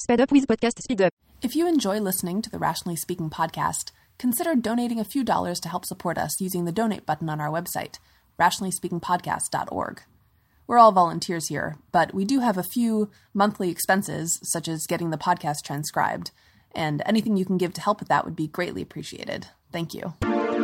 Sped up with podcast speed up. If you enjoy listening to the Rationally Speaking podcast, consider donating a few dollars to help support us using the donate button on our website, rationallyspeakingpodcast.org. We're all volunteers here, but we do have a few monthly expenses, such as getting the podcast transcribed, and anything you can give to help with that would be greatly appreciated. Thank you.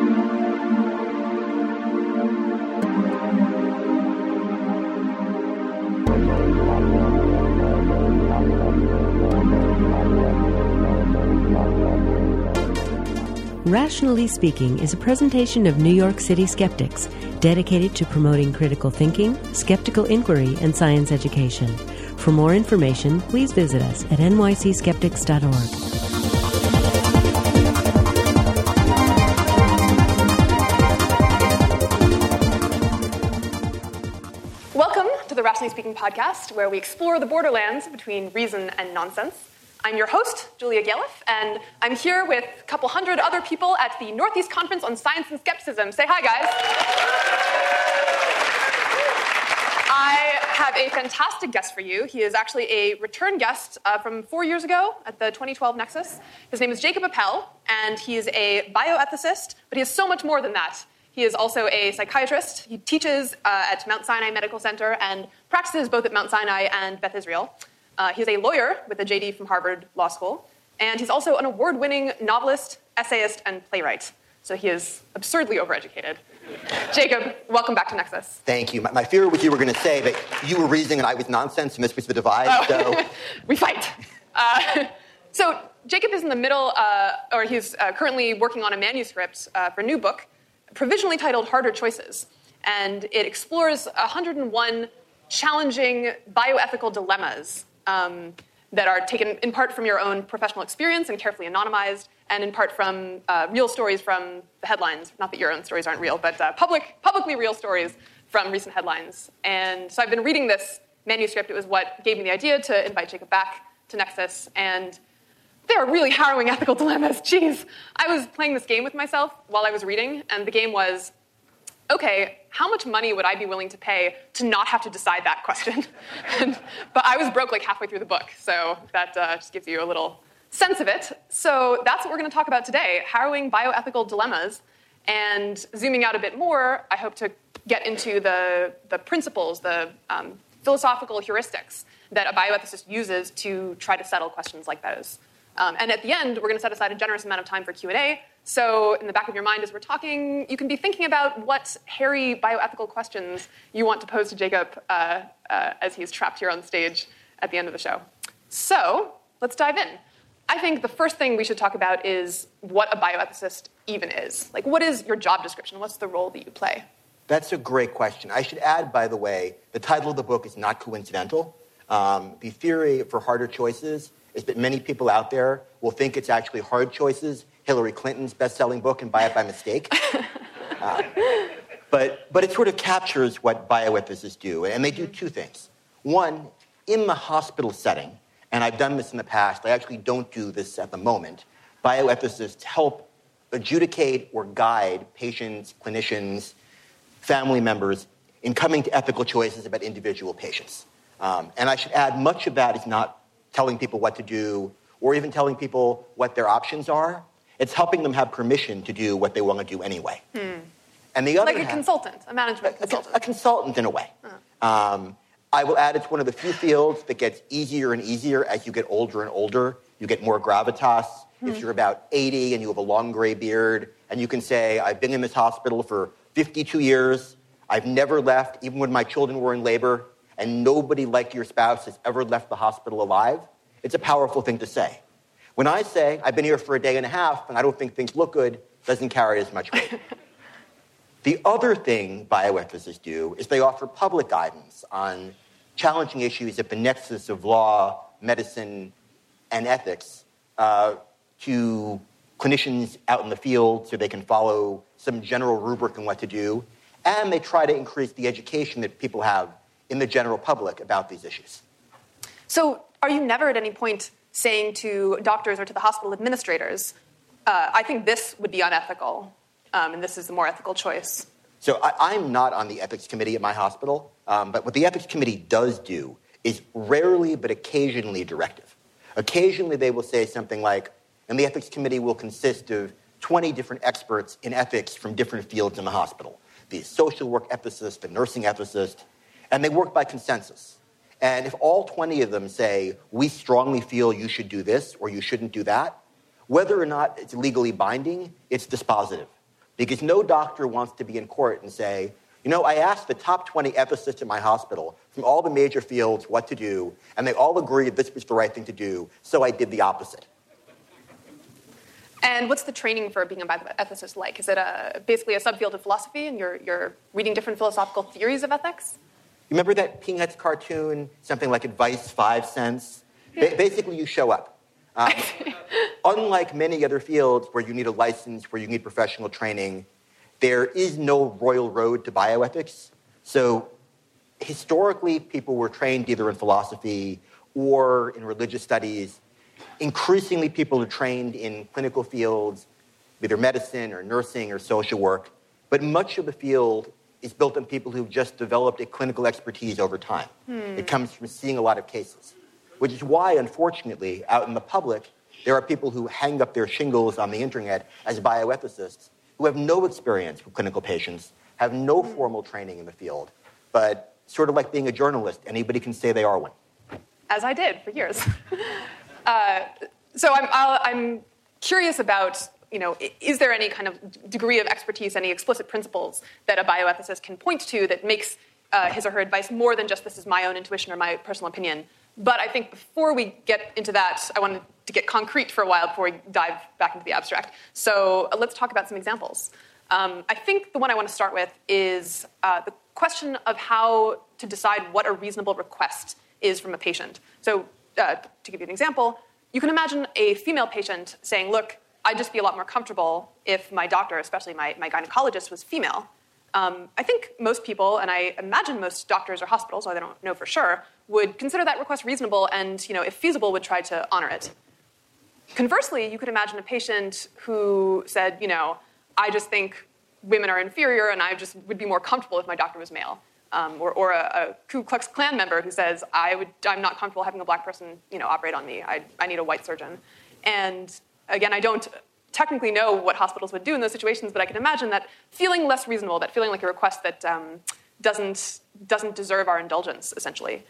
Rationally Speaking is a presentation of New York City skeptics dedicated to promoting critical thinking, skeptical inquiry, and science education. For more information, please visit us at nycskeptics.org. Welcome to the Rationally Speaking podcast, where we explore the borderlands between reason and nonsense. I'm your host, Julia Galef, and I'm here with a couple hundred other people at the Northeast Conference on Science and Skepticism. Say hi, guys. I have a fantastic guest for you. He is actually a return guest from 4 years ago at the 2012 Nexus. His name is Jacob Appel, and he is a bioethicist, but he is so much more than that. He is also a psychiatrist. He teaches at Mount Sinai Medical Center and practices both at Mount Sinai and Beth Israel. He's a lawyer with a JD from Harvard Law School, and he's also an award-winning novelist, essayist, and playwright. So he is absurdly overeducated. Jacob, welcome back to Nexus. Thank you. My fear was you were going to say that you were reason and I was nonsense, and this was the divide. Oh. So We fight. So Jacob is in the middle, or he's currently working on a manuscript for a new book, provisionally titled Harder Choices, and it explores 101 challenging bioethical dilemmas that are taken in part from your own professional experience and carefully anonymized, and in part from real stories from the headlines. Not that your own stories aren't real, but publicly real stories from recent headlines. And so I've been reading this manuscript. It was what gave me the idea to invite Jacob back to Nexus, and they are really harrowing ethical dilemmas. Jeez. I was playing this game with myself while I was reading, and the game was, okay, how much money would I be willing to pay to not have to decide that question? But I was broke like halfway through the book, so that just gives you a little sense of it. So that's what we're going to talk about today, harrowing bioethical dilemmas. And zooming out a bit more, I hope to get into the principles, the philosophical heuristics that a bioethicist uses to try to settle questions like those. And at the end, we're going to set aside a generous amount of time for Q&A. So in the back of your mind as we're talking, you can be thinking about what hairy bioethical questions you want to pose to Jacob as he's trapped here on stage at the end of the show. So let's dive in. I think the first thing we should talk about is what a bioethicist even is. Like, what is your job description? What's the role that you play? that's a great question. I should add, by the way, the title of the book is not coincidental. The theory for harder choices is that many people out there will think it's actually Hard Choices, Hillary Clinton's best-selling book, and buy it by mistake. But it sort of captures what bioethicists do, and they do two things. One, in the hospital setting, and I've done this in the past, I actually don't do this at the moment, bioethicists help adjudicate or guide patients, clinicians, family members in coming to ethical choices about individual patients. And I should add, much of that is not telling people what to do or even telling people what their options are. It's helping them have permission to do what they want to do anyway. And the other like a consultant, a management consultant. A consultant in a way. I will add it's one of the few fields that gets easier and easier as you get older and older. You get more gravitas. If you're about 80 and you have a long gray beard and you can say, I've been in this hospital for 52 years, I've never left, even when my children were in labor, and nobody like your spouse has ever left the hospital alive, it's a powerful thing to say. When I say, I've been here for a day and a half and I don't think things look good, doesn't carry as much weight. The other thing bioethicists do is they offer public guidance on challenging issues at the nexus of law, medicine, and ethics to clinicians out in the field so they can follow some general rubric on what to do. And they try to increase the education that people have in the general public about these issues. So are you never at any point saying to doctors or to the hospital administrators, I think this would be unethical, and this is the more ethical choice? So I'm not on the ethics committee at my hospital, but what the ethics committee does do is rarely but occasionally directive. Occasionally, they will say something like, and the ethics committee will consist of 20 different experts in ethics from different fields in the hospital. The social work ethicist, the nursing ethicist, and they work by consensus. And if all 20 of them say, we strongly feel you should do this or you shouldn't do that, whether or not it's legally binding, it's dispositive. Because no doctor wants to be in court and say, you know, I asked the top 20 ethicists in my hospital from all the major fields what to do, and they all agreed this was the right thing to do, so I did the opposite. And what's the training for being a bioethicist like? Is it basically a subfield of philosophy, and you're reading different philosophical theories of ethics? You remember that Peanuts cartoon, something like Advice 5 cents? Yeah. Basically, you show up. Unlike many other fields where you need a license, where you need professional training, there is no royal road to bioethics. So historically, people were trained either in philosophy or in religious studies. Increasingly, people are trained in clinical fields, either medicine or nursing or social work. But much of the field is built on people who've just developed a clinical expertise over time. It comes from seeing a lot of cases, which is why, unfortunately, out in the public, there are people who hang up their shingles on the internet as bioethicists who have no experience with clinical patients, have no formal training in the field, but sort of like being a journalist, anybody can say they are one. As I did for years. So I'm curious about, you know, is there any kind of degree of expertise, any explicit principles that a bioethicist can point to that makes his or her advice more than just this is my own intuition or my personal opinion? But I think before we get into that, I wanted to get concrete for a while before we dive back into the abstract. So let's talk about some examples. I think the one I want to start with is the question of how to decide what a reasonable request is from a patient. So to give you an example, you can imagine a female patient saying, look, I'd just be a lot more comfortable if my doctor, especially my gynecologist, was female. I think most people, and I imagine most doctors or hospitals, although I don't know for sure, would consider that request reasonable and, you know, if feasible, would try to honor it. Conversely, you could imagine a patient who said, you know, I just think women are inferior and I just would be more comfortable if my doctor was male. Or a Ku Klux Klan member who says, I'm not comfortable having a black person, you know, operate on me. I need a white surgeon. And again, I don't technically know what hospitals would do in those situations, but I can imagine that feeling less reasonable, that feeling like a request that doesn't deserve our indulgence, essentially.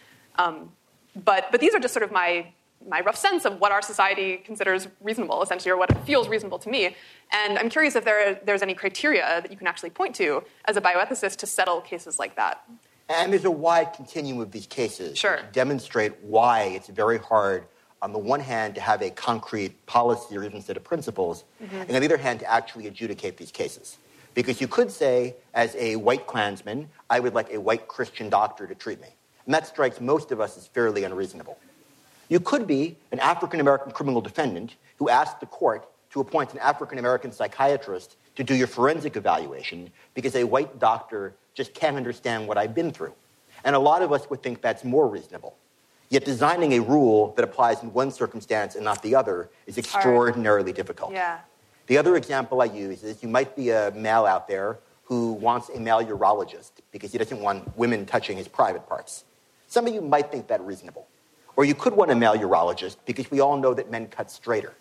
But these are just sort of my rough sense of what our society considers reasonable, essentially, or what feels reasonable to me. And I'm curious if there's any criteria that you can actually point to as a bioethicist to settle cases like that. And there's a wide continuum of these cases Sure. to demonstrate why it's very hard, on the one hand, to have a concrete policy or even set of principles, and on the other hand, to actually adjudicate these cases. Because you could say, as a white Klansman, I would like a white Christian doctor to treat me. And that strikes most of us as fairly unreasonable. You could be an African-American criminal defendant who asked the court to appoint an African-American psychiatrist to do your forensic evaluation because a white doctor just can't understand what I've been through. And a lot of us would think that's more reasonable. Yet designing a rule that applies in one circumstance and not the other is extraordinarily difficult. Yeah. The other example I use is you might be a male out there who wants a male urologist because he doesn't want women touching his private parts. Some of you might think that reasonable. Or you could want a male urologist because we all know that men cut straighter,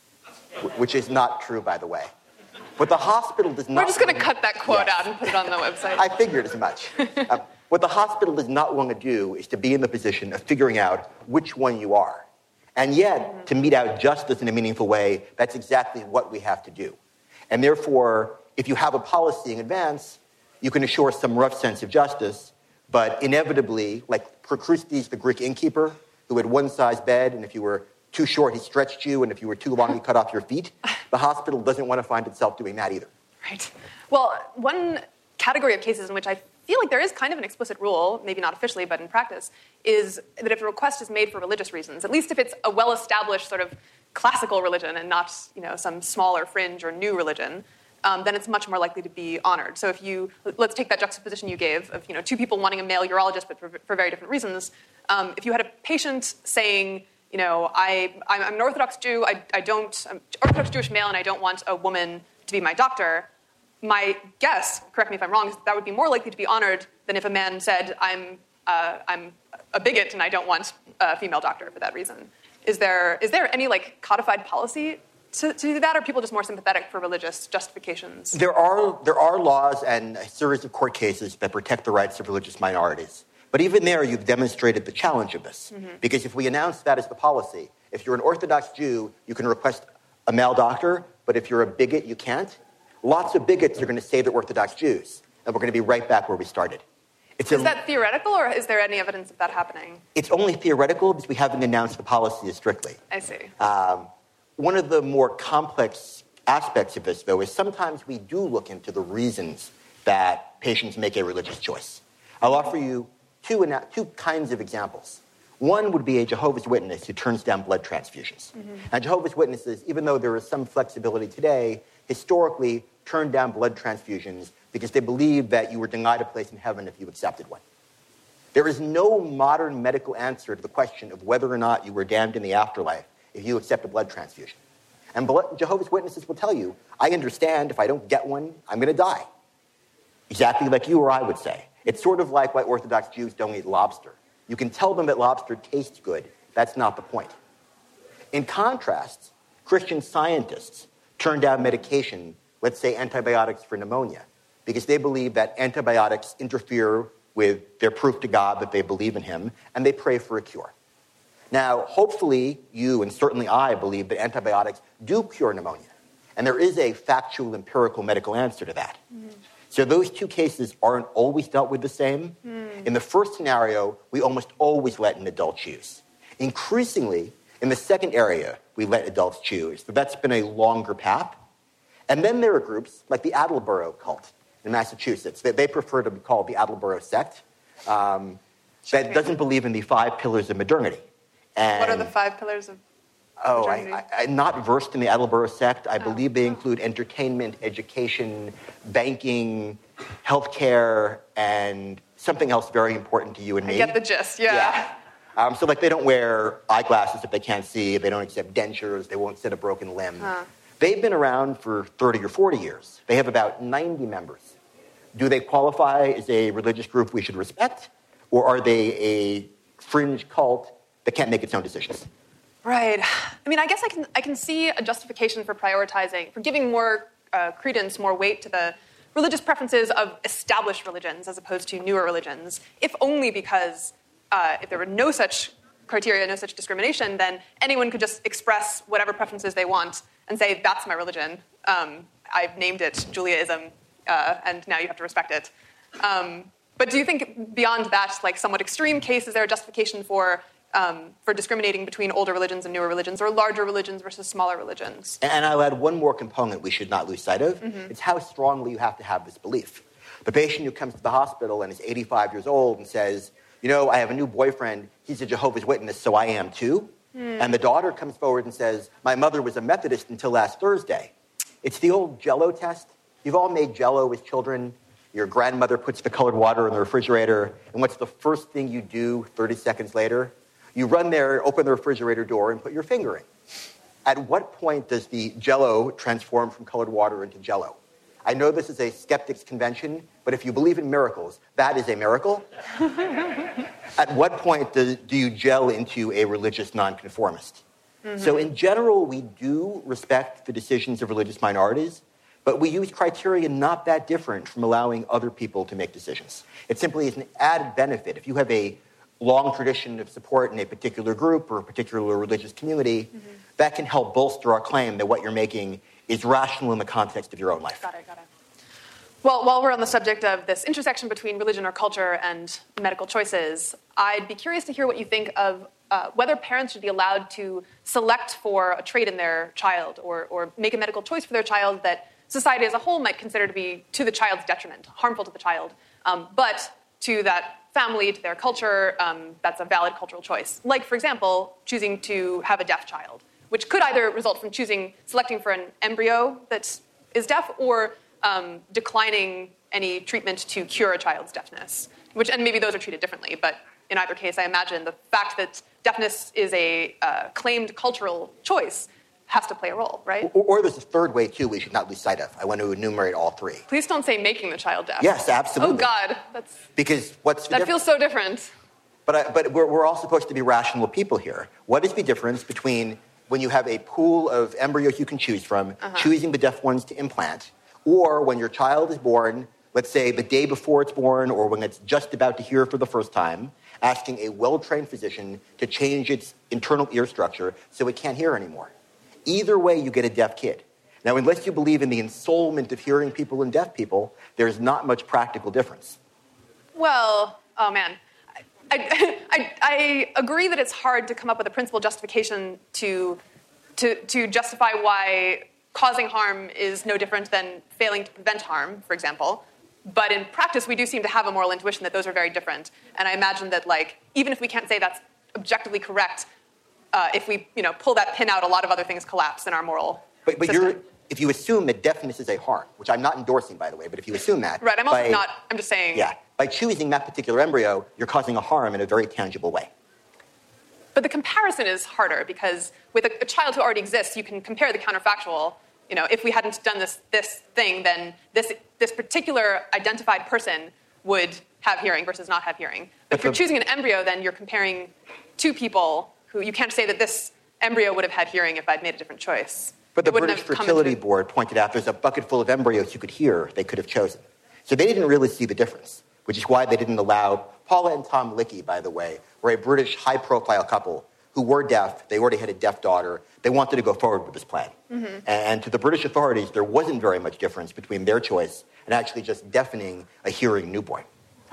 which is not true, by the way. But the hospital does not... We're just going to cut that quote out and put it on the website. I figured as much. What the hospital does not want to do is to be in the position of figuring out which one you are. And yet, to mete out justice in a meaningful way, that's exactly what we have to do. And therefore, if you have a policy in advance, you can assure some rough sense of justice, but inevitably, like Procrustes, the Greek innkeeper, who had one-size bed, and if you were too short, he stretched you, and if you were too long, he cut off your feet, the hospital doesn't want to find itself doing that either. Right. Well, one category of cases in which I feel like there is kind of an explicit rule, maybe not officially, but in practice, is that if a request is made for religious reasons, at least if it's a well-established sort of classical religion and not, you know, some smaller fringe or new religion, then it's much more likely to be honored. So if you, let's take that juxtaposition you gave of, you know, two people wanting a male urologist but for very different reasons. If you had a patient saying, you know, I'm an Orthodox Jew, I'm Orthodox Jewish male and I don't want a woman to be my doctor, my guess, correct me if I'm wrong, is that would be more likely to be honored than if a man said, I'm a bigot and I don't want a female doctor for that reason. Is there any codified policy to do that, or are people just more sympathetic for religious justifications? There are laws and a series of court cases that protect the rights of religious minorities. But even there, you've demonstrated the challenge of this. Because if we announce that as the policy, if you're an Orthodox Jew, you can request a male doctor, but if you're a bigot, you can't. Lots of bigots are going to say they're Orthodox Jews, and we're going to be right back where we started. Is that theoretical, or is there any evidence of that happening? It's only theoretical because we haven't announced the policy as strictly. I see. One of the more complex aspects of this, though, is sometimes we do look into the reasons that patients make a religious choice. I'll offer you two kinds of examples. One would be a Jehovah's Witness who turns down blood transfusions. Now, Jehovah's Witnesses, even though there is some flexibility today, historically turned down blood transfusions because they believed that you were denied a place in heaven if you accepted one. There is no modern medical answer to the question of whether or not you were damned in the afterlife if you accept a blood transfusion. And Jehovah's Witnesses will tell you, I understand if I don't get one, I'm going to die. Exactly like you or I would say. It's sort of like why Orthodox Jews don't eat lobster. You can tell them that lobster tastes good. That's not the point. In contrast, Christian scientists turn down medication, let's say antibiotics for pneumonia, because they believe that antibiotics interfere with their proof to God that they believe in him, and they pray for a cure. Now, hopefully, you and certainly I believe that antibiotics do cure pneumonia, and there is a factual, empirical medical answer to that. So those two cases aren't always dealt with the same. In the first scenario, we almost always let an adult choose. Increasingly, in the second area, we let adults choose. So that's been a longer path. And then there are groups like the Attleboro cult in Massachusetts that they prefer to be called the Attleboro sect that doesn't believe in the 5 pillars of modernity. And what are the 5 pillars of modernity? I'm not versed in the Attleboro sect. I believe they include entertainment, education, banking, healthcare, and something else very important to you and me. I get the gist, yeah. So they don't wear eyeglasses if they can't see. They don't accept dentures. They won't sit a broken limb. They've been around for 30 or 40 years. They have about 90 members. Do they qualify as a religious group we should respect? Or are they a fringe cult that can't make its own decisions? Right. I mean, I guess I can see a justification for prioritizing, for giving more credence, more weight to the religious preferences of established religions as opposed to newer religions, if only because if there were no such criteria, no such discrimination, then anyone could just express whatever preferences they want and say, that's my religion. I've named it Judaism, and now you have to respect it. But do you think beyond that, somewhat extreme case, is there a justification for discriminating between older religions and newer religions, or larger religions versus smaller religions? And I'll add one more component we should not lose sight of. It's how strongly you have to have this belief. The patient who comes to the hospital and is 85 years old and says, I have a new boyfriend, he's a Jehovah's Witness, so I am too. And the daughter comes forward and says, my mother was a Methodist until last Thursday. It's the old Jell-O test. You've all made Jell-O as children. Your grandmother puts the colored water in the refrigerator, and what's the first thing you do 30 seconds later? You run there, open the refrigerator door, and put your finger in. At what point does the Jell-O transform from colored water into Jell-O? I know this is a skeptics convention, but if you believe in miracles, that is a miracle. At what point do you gel into a religious nonconformist? So in general, we do respect the decisions of religious minorities, but we use criteria not that different from allowing other people to make decisions. It simply is an added benefit. If you have a long tradition of support in a particular group or a particular religious community, that can help bolster our claim that what you're making is rational in the context of your own life. Got it. Well, while we're on the subject of this intersection between religion or culture and medical choices, I'd be curious to hear what you think of whether parents should be allowed to select for a trait in their child or make a medical choice for their child that society as a whole might consider to be to the child's detriment, harmful to the child, but to that family, to their culture, that's a valid cultural choice. Like, for example, choosing to have a deaf child, which could either result from selecting for an embryo that is deaf or declining any treatment to cure a child's deafness, and maybe those are treated differently, but in either case, I imagine the fact that deafness is a claimed cultural choice has to play a role, right? Or there's a third way, too, we should not lose sight of. I want to enumerate all three. Please don't say making the child deaf. Yes, absolutely. Oh, God. Because what's the that feels so different. But we're all supposed to be rational people here. What is the difference between when you have a pool of embryos you can choose from, choosing the deaf ones to implant, or when your child is born, let's say the day before it's born or when it's just about to hear for the first time, asking a well-trained physician to change its internal ear structure so it can't hear anymore? Either way, you get a deaf kid. Now, unless you believe in the ensoulment of hearing people and deaf people, there's not much practical difference. Well, oh man. I agree that it's hard to come up with a principled justification to justify why causing harm is no different than failing to prevent harm, for example. But in practice, we do seem to have a moral intuition that those are very different. And I imagine that, like, even if we can't say that's objectively correct, if we, pull that pin out, a lot of other things collapse in our moral system. If you assume that deafness is a harm, which I'm not endorsing, by the way, but if you assume that... Right, I'm just saying... Yeah, by choosing that particular embryo, you're causing a harm in a very tangible way. But the comparison is harder, because with a child who already exists, you can compare the counterfactual. If we hadn't done this thing, then this particular identified person would have hearing versus not have hearing. But if you're choosing an embryo, then you're comparing two people who you can't say that this embryo would have had hearing if I'd made a different choice. But the British Fertility Board pointed out there's a bucket full of embryos you could hear they could have chosen. So they didn't really see the difference, which is why they didn't allow... Paula and Tom Lickey, by the way, were a British high-profile couple who were deaf. They already had a deaf daughter. They wanted to go forward with this plan. Mm-hmm. And to the British authorities, there wasn't very much difference between their choice and actually just deafening a hearing newborn.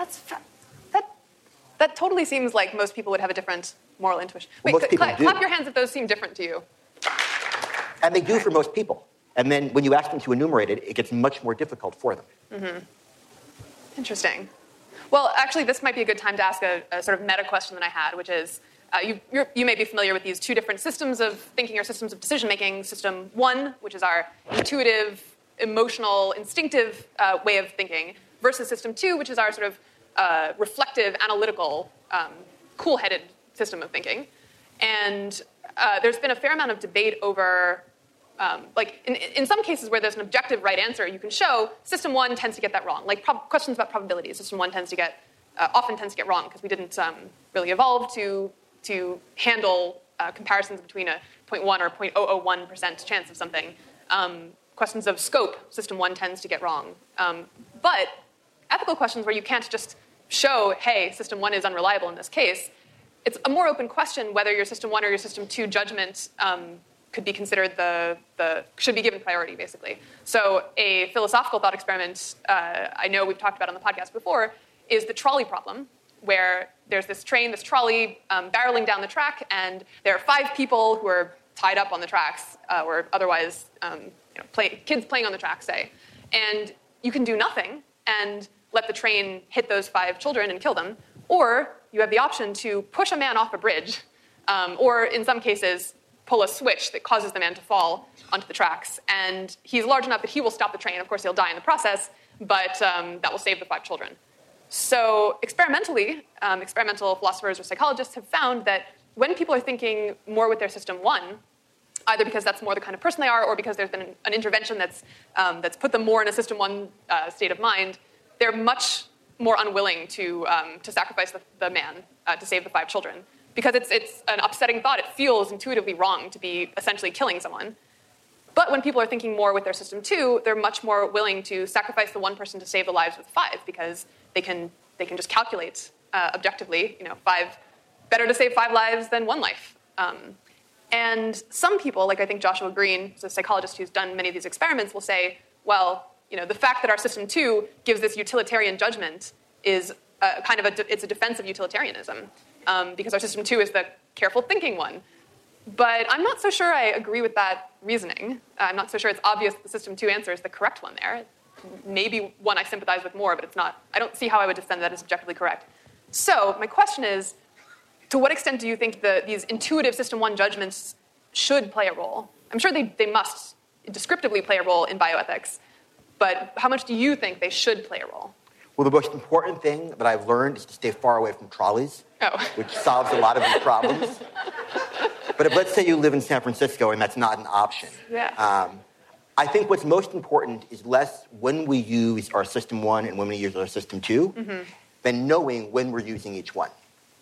That totally seems like most people would have a different moral intuition. Well, Wait, clap your hands if those seem different to you. And they do for most people. And then when you ask them to enumerate it, it gets much more difficult for them. Mm-hmm. Interesting. Well, actually, this might be a good time to ask a sort of meta question that I had, which is, you may be familiar with these two different systems of thinking or systems of decision-making. System 1, which is our intuitive, emotional, instinctive way of thinking, versus System 2, which is our sort of reflective, analytical, cool-headed system of thinking. And there's been a fair amount of debate over, in some cases where there's an objective right answer, you can show System 1 tends to get that wrong. Like questions about probabilities, System 1 often tends to get wrong because we didn't really evolve to handle comparisons between a 0.1 or 0.001% chance of something. Questions of scope, System 1 tends to get wrong. But ethical questions where you can't just show, hey, System 1 is unreliable in this case, it's a more open question whether your System 1 or your System 2 judgment could be considered should be given priority, basically. So a philosophical thought experiment I know we've talked about on the podcast before is the trolley problem, where there's this trolley barreling down the track, and there are 5 people who are tied up on the tracks, or otherwise kids playing on the tracks, say. And you can do nothing and let the train hit those 5 children and kill them, or you have the option to push a man off a bridge, or in some cases, pull a switch that causes the man to fall onto the tracks. And he's large enough that he will stop the train. Of course, he'll die in the process, but that will save the 5 children. So experimentally, experimental philosophers or psychologists have found that when people are thinking more with their System 1, either because that's more the kind of person they are or because there's been an intervention that's put them more in a System 1 state of mind, they're much more unwilling to sacrifice the man to save the 5 children. Because it's an upsetting thought. It feels intuitively wrong to be essentially killing someone. But when people are thinking more with their System 2, they're much more willing to sacrifice the one person to save the lives of the 5 because they can just calculate objectively, better to save 5 lives than 1 life. And some people, like I think Joshua Green, who's a psychologist who's done many of these experiments, will say, well, the fact that our System 2 gives this utilitarian judgment is it's a defense of utilitarianism. Because our System 2 is the careful thinking one. But I'm not so sure I agree with that reasoning. I'm not so sure it's obvious that the System 2 answer is the correct one there. Maybe one I sympathize with more, but it's not. I don't see how I would defend that as objectively correct. So my question is, to what extent do you think these intuitive System 1 judgments should play a role? I'm sure they must descriptively play a role in bioethics, but how much do you think they should play a role? Well, the most important thing that I've learned is to stay far away from trolleys, which solves a lot of these problems. But if, let's say you live in San Francisco and that's not an option. Yeah. I think what's most important is less when we use our System 1 and when we use our System 2 than knowing when we're using each one.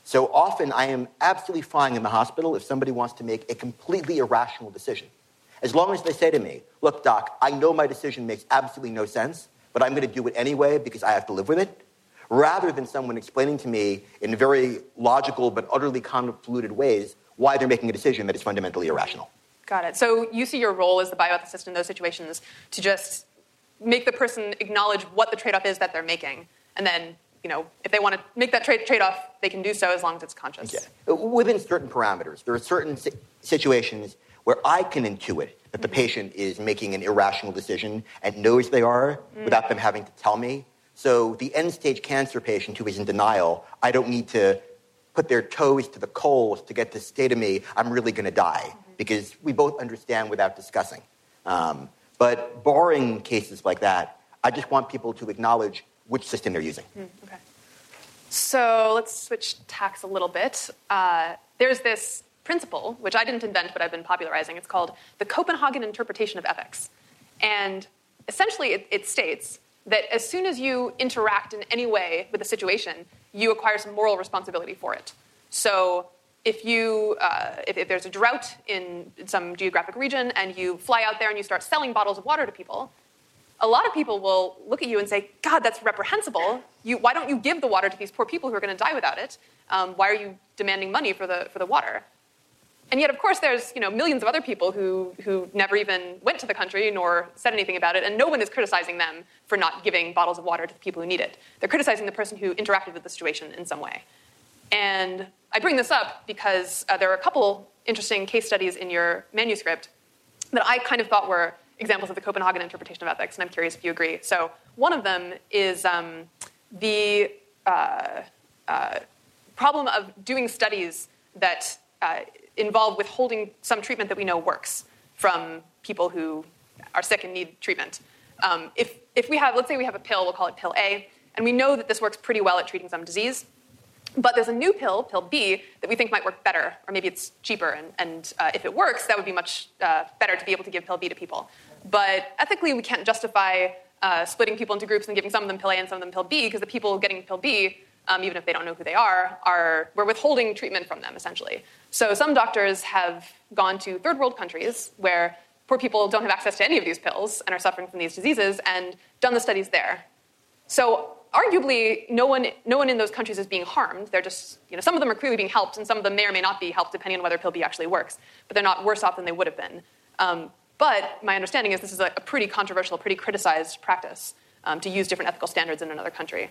So often I am absolutely fine in the hospital if somebody wants to make a completely irrational decision. As long as they say to me, look, doc, I know my decision makes absolutely no sense, but I'm going to do it anyway because I have to live with it, rather than someone explaining to me in very logical but utterly convoluted ways why they're making a decision that is fundamentally irrational. Got it. So you see your role as the bioethicist in those situations to just make the person acknowledge what the trade-off is that they're making, and then, if they want to make that trade-off, they can do so as long as it's conscious. Yeah. Within certain parameters, there are certain situations where I can intuit that the patient is making an irrational decision and knows they are without them having to tell me. So the end-stage cancer patient who is in denial, I don't need to put their toes to the coals to get to say to me, I'm really going to die, because we both understand without discussing. But barring cases like that, I just want people to acknowledge which system they're using. Okay. So let's switch tacks a little bit. There's this principle, which I didn't invent, but I've been popularizing. It's called the Copenhagen interpretation of ethics. And essentially it states that as soon as you interact in any way with a situation, you acquire some moral responsibility for it. So if there's a drought in some geographic region and you fly out there and you start selling bottles of water to people, a lot of people will look at you and say, God, that's reprehensible. Why don't you give the water to these poor people who are going to die without it? Why are you demanding money for the water? And yet, of course, there's millions of other people who never even went to the country nor said anything about it, and no one is criticizing them for not giving bottles of water to the people who need it. They're criticizing the person who interacted with the situation in some way. And I bring this up because there are a couple interesting case studies in your manuscript that I kind of thought were examples of the Copenhagen interpretation of ethics, and I'm curious if you agree. So one of them is the problem of doing studies that involve withholding some treatment that we know works from people who are sick and need treatment. If we have, let's say we have a pill, we'll call it pill A, and we know that this works pretty well at treating some disease, but there's a new pill, pill B, that we think might work better, or maybe it's cheaper, and if it works, that would be much better to be able to give pill B to people. But ethically, we can't justify splitting people into groups and giving some of them pill A and some of them pill B, because the people getting pill B, even if they don't know who they are, we're withholding treatment from them, essentially. So some doctors have gone to third world countries where poor people don't have access to any of these pills and are suffering from these diseases, and done the studies there. So arguably, no one in those countries is being harmed. They're just, some of them are clearly being helped, and some of them may or may not be helped depending on whether pill B actually works. But they're not worse off than they would have been. But my understanding is this is a pretty controversial, pretty criticized practice to use different ethical standards in another country.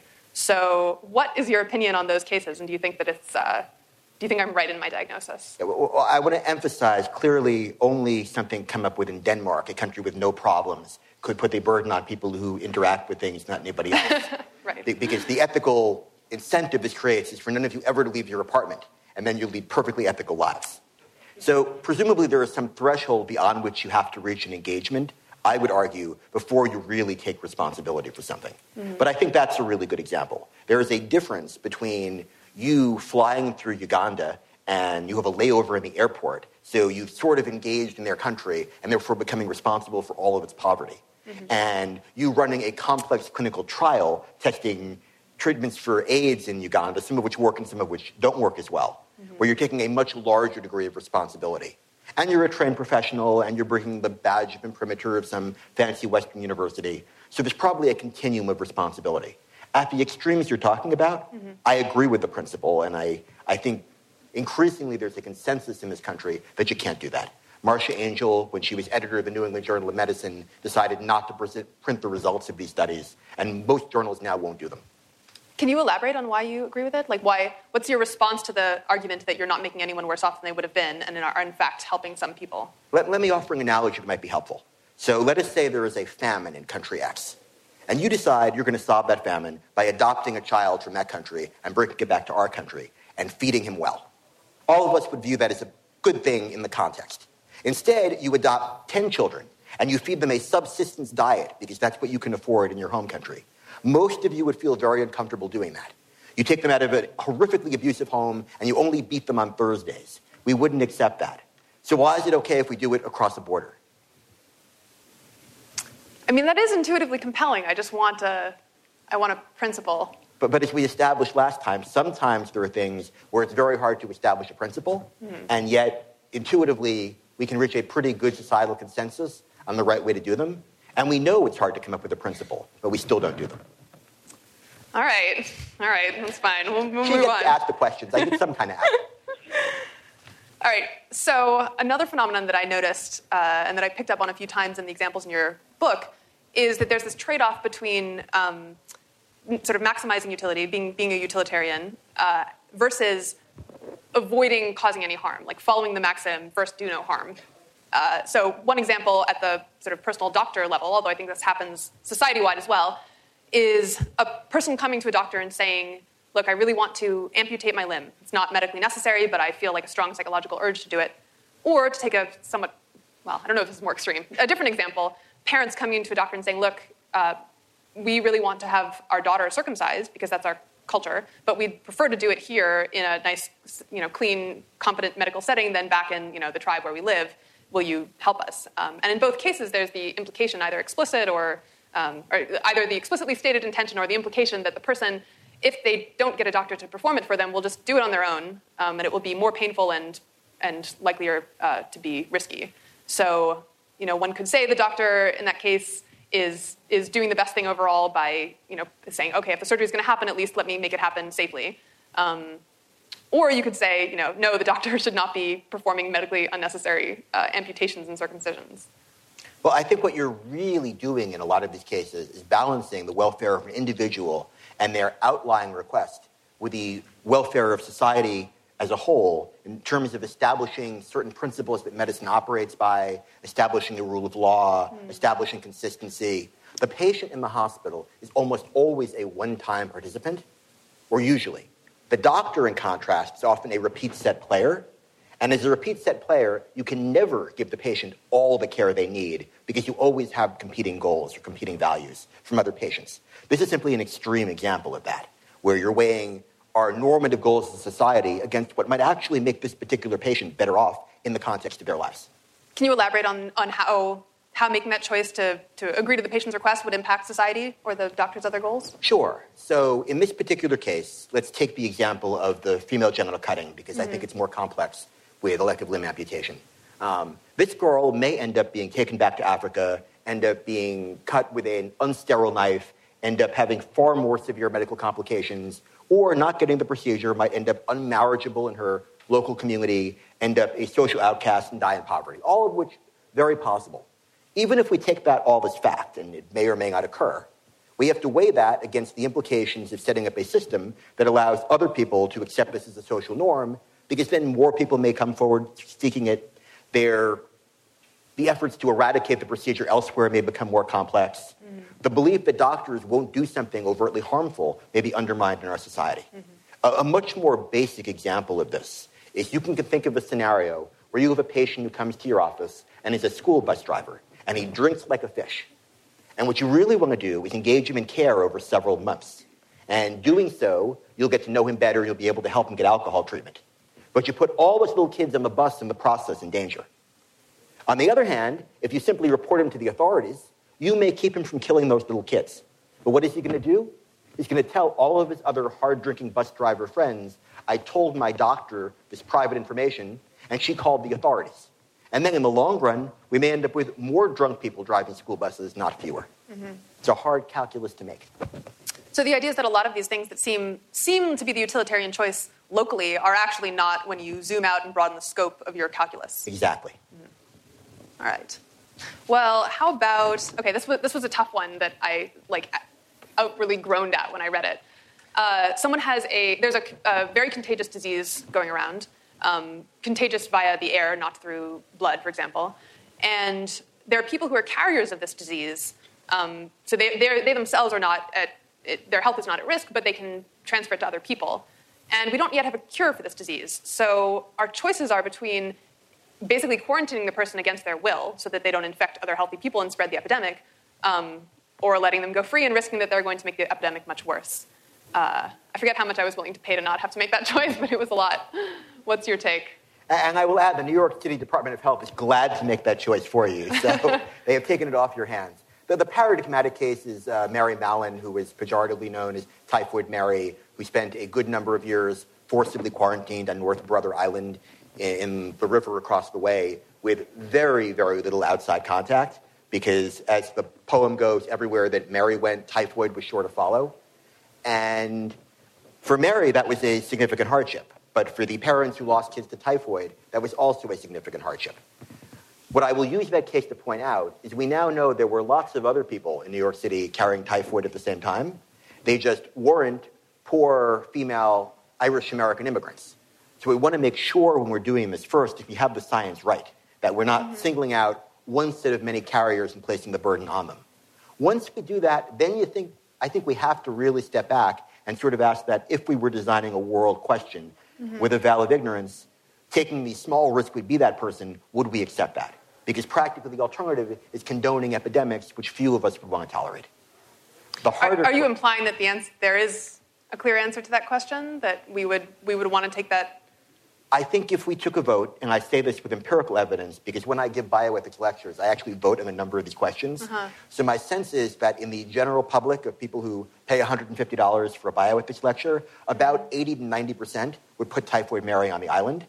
So what is your opinion on those cases, and do you think that do you think I'm right in my diagnosis? Yeah, well, I want to emphasize, clearly only something come up with in Denmark, a country with no problems, could put the burden on people who interact with things, not anybody else. Right. Because the ethical incentive this creates is for none of you ever to leave your apartment, and then you lead perfectly ethical lives. So presumably there is some threshold beyond which you have to reach an engagement, I would argue, before you really take responsibility for something. Mm-hmm. But I think that's a really good example. There is a difference between you flying through Uganda and you have a layover in the airport, so you've sort of engaged in their country and therefore becoming responsible for all of its poverty. Mm-hmm. And you running a complex clinical trial testing treatments for AIDS in Uganda, some of which work and some of which don't work as well, where you're taking a much larger degree of responsibility. And you're a trained professional, and you're bringing the badge of imprimatur of some fancy Western university. So there's probably a continuum of responsibility. At the extremes you're talking about, I agree with the principle, and I think increasingly there's a consensus in this country that you can't do that. Marcia Angel, when she was editor of the New England Journal of Medicine, decided not to print the results of these studies, and most journals now won't do them. Can you elaborate on why you agree with it? Like, what's your response to the argument that you're not making anyone worse off than they would have been and are in fact helping some people? Let me offer an analogy that might be helpful. So let us say there is a famine in country X, and you decide you're going to solve that famine by adopting a child from that country and bringing it back to our country and feeding him well. All of us would view that as a good thing in the context. Instead, you adopt 10 children, and you feed them a subsistence diet because that's what you can afford in your home country. Most of you would feel very uncomfortable doing that. You take them out of a horrifically abusive home, and you only beat them on Thursdays. We wouldn't accept that. So why is it okay if we do it across the border? I mean, that is intuitively compelling. I want a principle. But as we established last time, sometimes there are things where it's very hard to establish a principle, and yet intuitively we can reach a pretty good societal consensus on the right way to do them. And we know it's hard to come up with a principle, but we still don't do them. All right, that's fine. We'll move She gets on. to ask the questions. I get some kind of ask. All right, so another phenomenon that I noticed and that I picked up on a few times in the examples in your book is that there's this trade-off between sort of maximizing utility, being a utilitarian, versus avoiding causing any harm, like following the maxim, first do no harm. So one example at the sort of personal doctor level, although I think this happens society-wide as well, is a person coming to a doctor and saying, look, I really want to amputate my limb. It's not medically necessary, but I feel like a strong psychological urge to do it. Or to take a somewhat, well, I don't know if this is more extreme, a different example, parents coming into a doctor and saying, look, we really want to have our daughter circumcised because that's our culture, but we'd prefer to do it here in a nice, clean, competent medical setting than back in, the tribe where we live. Will you help us? And in both cases, there's the implication, either explicit or either the explicitly stated intention or the implication that the person, if they don't get a doctor to perform it for them, will just do it on their own, and it will be more painful and likelier to be risky. So, one could say the doctor in that case is doing the best thing overall by, saying, okay, if the surgery is going to happen, at least let me make it happen safely. Or you could say, no, the doctor should not be performing medically unnecessary amputations and circumcisions. Well, I think what you're really doing in a lot of these cases is balancing the welfare of an individual and their outlying request with the welfare of society as a whole in terms of establishing certain principles that medicine operates by, establishing the rule of law, establishing consistency. The patient in the hospital is almost always a one-time participant, or usually. The doctor, in contrast, is often a repeat set player. And as a repeat set player, you can never give the patient all the care they need because you always have competing goals or competing values from other patients. This is simply an extreme example of that, where you're weighing our normative goals as a society against what might actually make this particular patient better off in the context of their lives. Can you elaborate on how making that choice to agree to the patient's request would impact society or the doctor's other goals? Sure. So in this particular case, let's take the example of the female genital cutting because I think it's more complex with elective limb amputation. This girl may end up being taken back to Africa, end up being cut with an unsterile knife, end up having far more severe medical complications, or not getting the procedure, might end up unmarriageable in her local community, end up a social outcast and die in poverty, all of which very possible. Even if we take that all as fact, and it may or may not occur, we have to weigh that against the implications of setting up a system that allows other people to accept this as a social norm, because then more people may come forward seeking it. The efforts to eradicate the procedure elsewhere may become more complex. The belief that doctors won't do something overtly harmful may be undermined in our society. A much more basic example of this is you can think of a scenario where you have a patient who comes to your office and is a school bus driver, and he drinks like a fish. And what you really want to do is engage him in care over several months. And doing so, you'll get to know him better, you'll be able to help him get alcohol treatment. But you put all those little kids on the bus in the process in danger. On the other hand, if you simply report him to the authorities, you may keep him from killing those little kids. But what is he going to do? He's going to tell all of his other hard-drinking bus driver friends, I told my doctor this private information, and she called the authorities. And then in the long run, we may end up with more drunk people driving school buses, not fewer. It's a hard calculus to make. So the idea is that a lot of these things that seem to be the utilitarian choice locally are actually not when you zoom out and broaden the scope of your calculus. Exactly. All right. Well, how about, okay, this was a tough one that I outwardly groaned at when I read it. There's a very contagious disease going around, contagious via the air, not through blood, for example. And there are people who are carriers of this disease. So they themselves are not their health is not at risk, but they can transfer it to other people. And we don't yet have a cure for this disease. So our choices are between basically quarantining the person against their will so that they don't infect other healthy people and spread the epidemic, or letting them go free and risking that they're going to make the epidemic much worse. I forget how much I was willing to pay to not have to make that choice, but it was a lot. What's your take? And I will add, the New York City Department of Health is glad to make that choice for you. So they have taken it off your hands. The paradigmatic case is Mary Mallon, who was pejoratively known as Typhoid Mary, who spent a good number of years forcibly quarantined on North Brother Island in the river across the way with very, very little outside contact, because as the poem goes, everywhere that Mary went, typhoid was sure to follow. And for Mary, that was a significant hardship. But for the parents who lost kids to typhoid, that was also a significant hardship. What I will use that case to point out is we now know there were lots of other people in New York City carrying typhoid at the same time. They just weren't poor female Irish-American immigrants. So we want to make sure when we're doing this first, if we have the science right, that we're not singling out one set of many carriers and placing the burden on them. Once we do that, then I think we have to really step back and sort of ask that if we were designing a world question with a veil of ignorance, taking the small risk we'd be that person, would we accept that? Because practically the alternative is condoning epidemics which few of us would want to tolerate. Are you implying that there is a clear answer to that question, that we would want to take that? I think if we took a vote, and I say this with empirical evidence, because when I give bioethics lectures, I actually vote on a number of these questions. So my sense is that in the general public of people who pay $150 for a bioethics lecture, about 80 to 90% would put Typhoid Mary on the island.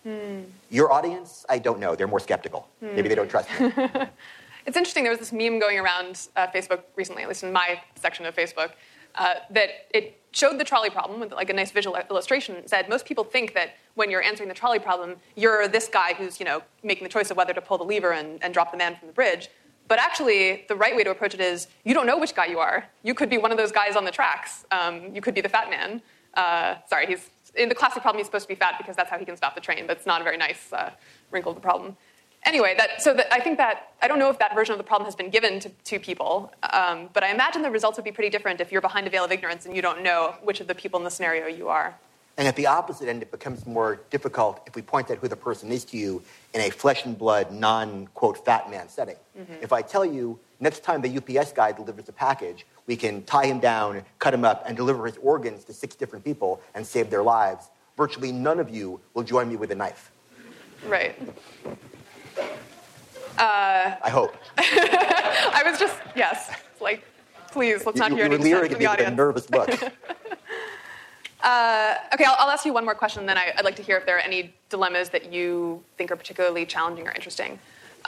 Your audience, I don't know. They're more skeptical. Maybe they don't trust me. It's interesting. There was this meme going around Facebook recently, at least in my section of Facebook, that it showed the trolley problem with like a nice visual illustration. It said most people think that when you're answering the trolley problem, you're this guy who's making the choice of whether to pull the lever and drop the man from the bridge. But actually, the right way to approach it is you don't know which guy you are. You could be one of those guys on the tracks. You could be the fat man. He's in the classic problem. He's supposed to be fat because that's how he can stop the train. But it's not a very nice wrinkle of the problem. Anyway, I think that I don't know if that version of the problem has been given to people, but I imagine the results would be pretty different if you're behind a veil of ignorance and you don't know which of the people in the scenario you are. And at the opposite end, it becomes more difficult if we point out who the person is to you in a flesh and blood, non-quote fat man setting. If I tell you next time the UPS guy delivers a package, we can tie him down, cut him up, and deliver his organs to 6 different people and save their lives, virtually none of you will join me with a knife. Right. I hope. I was just, yes. Like, please, let's not hear any dissent from the audience. You were leering at me with a nervous look. Okay, I'll ask you one more question, and then I'd like to hear if there are any dilemmas that you think are particularly challenging or interesting.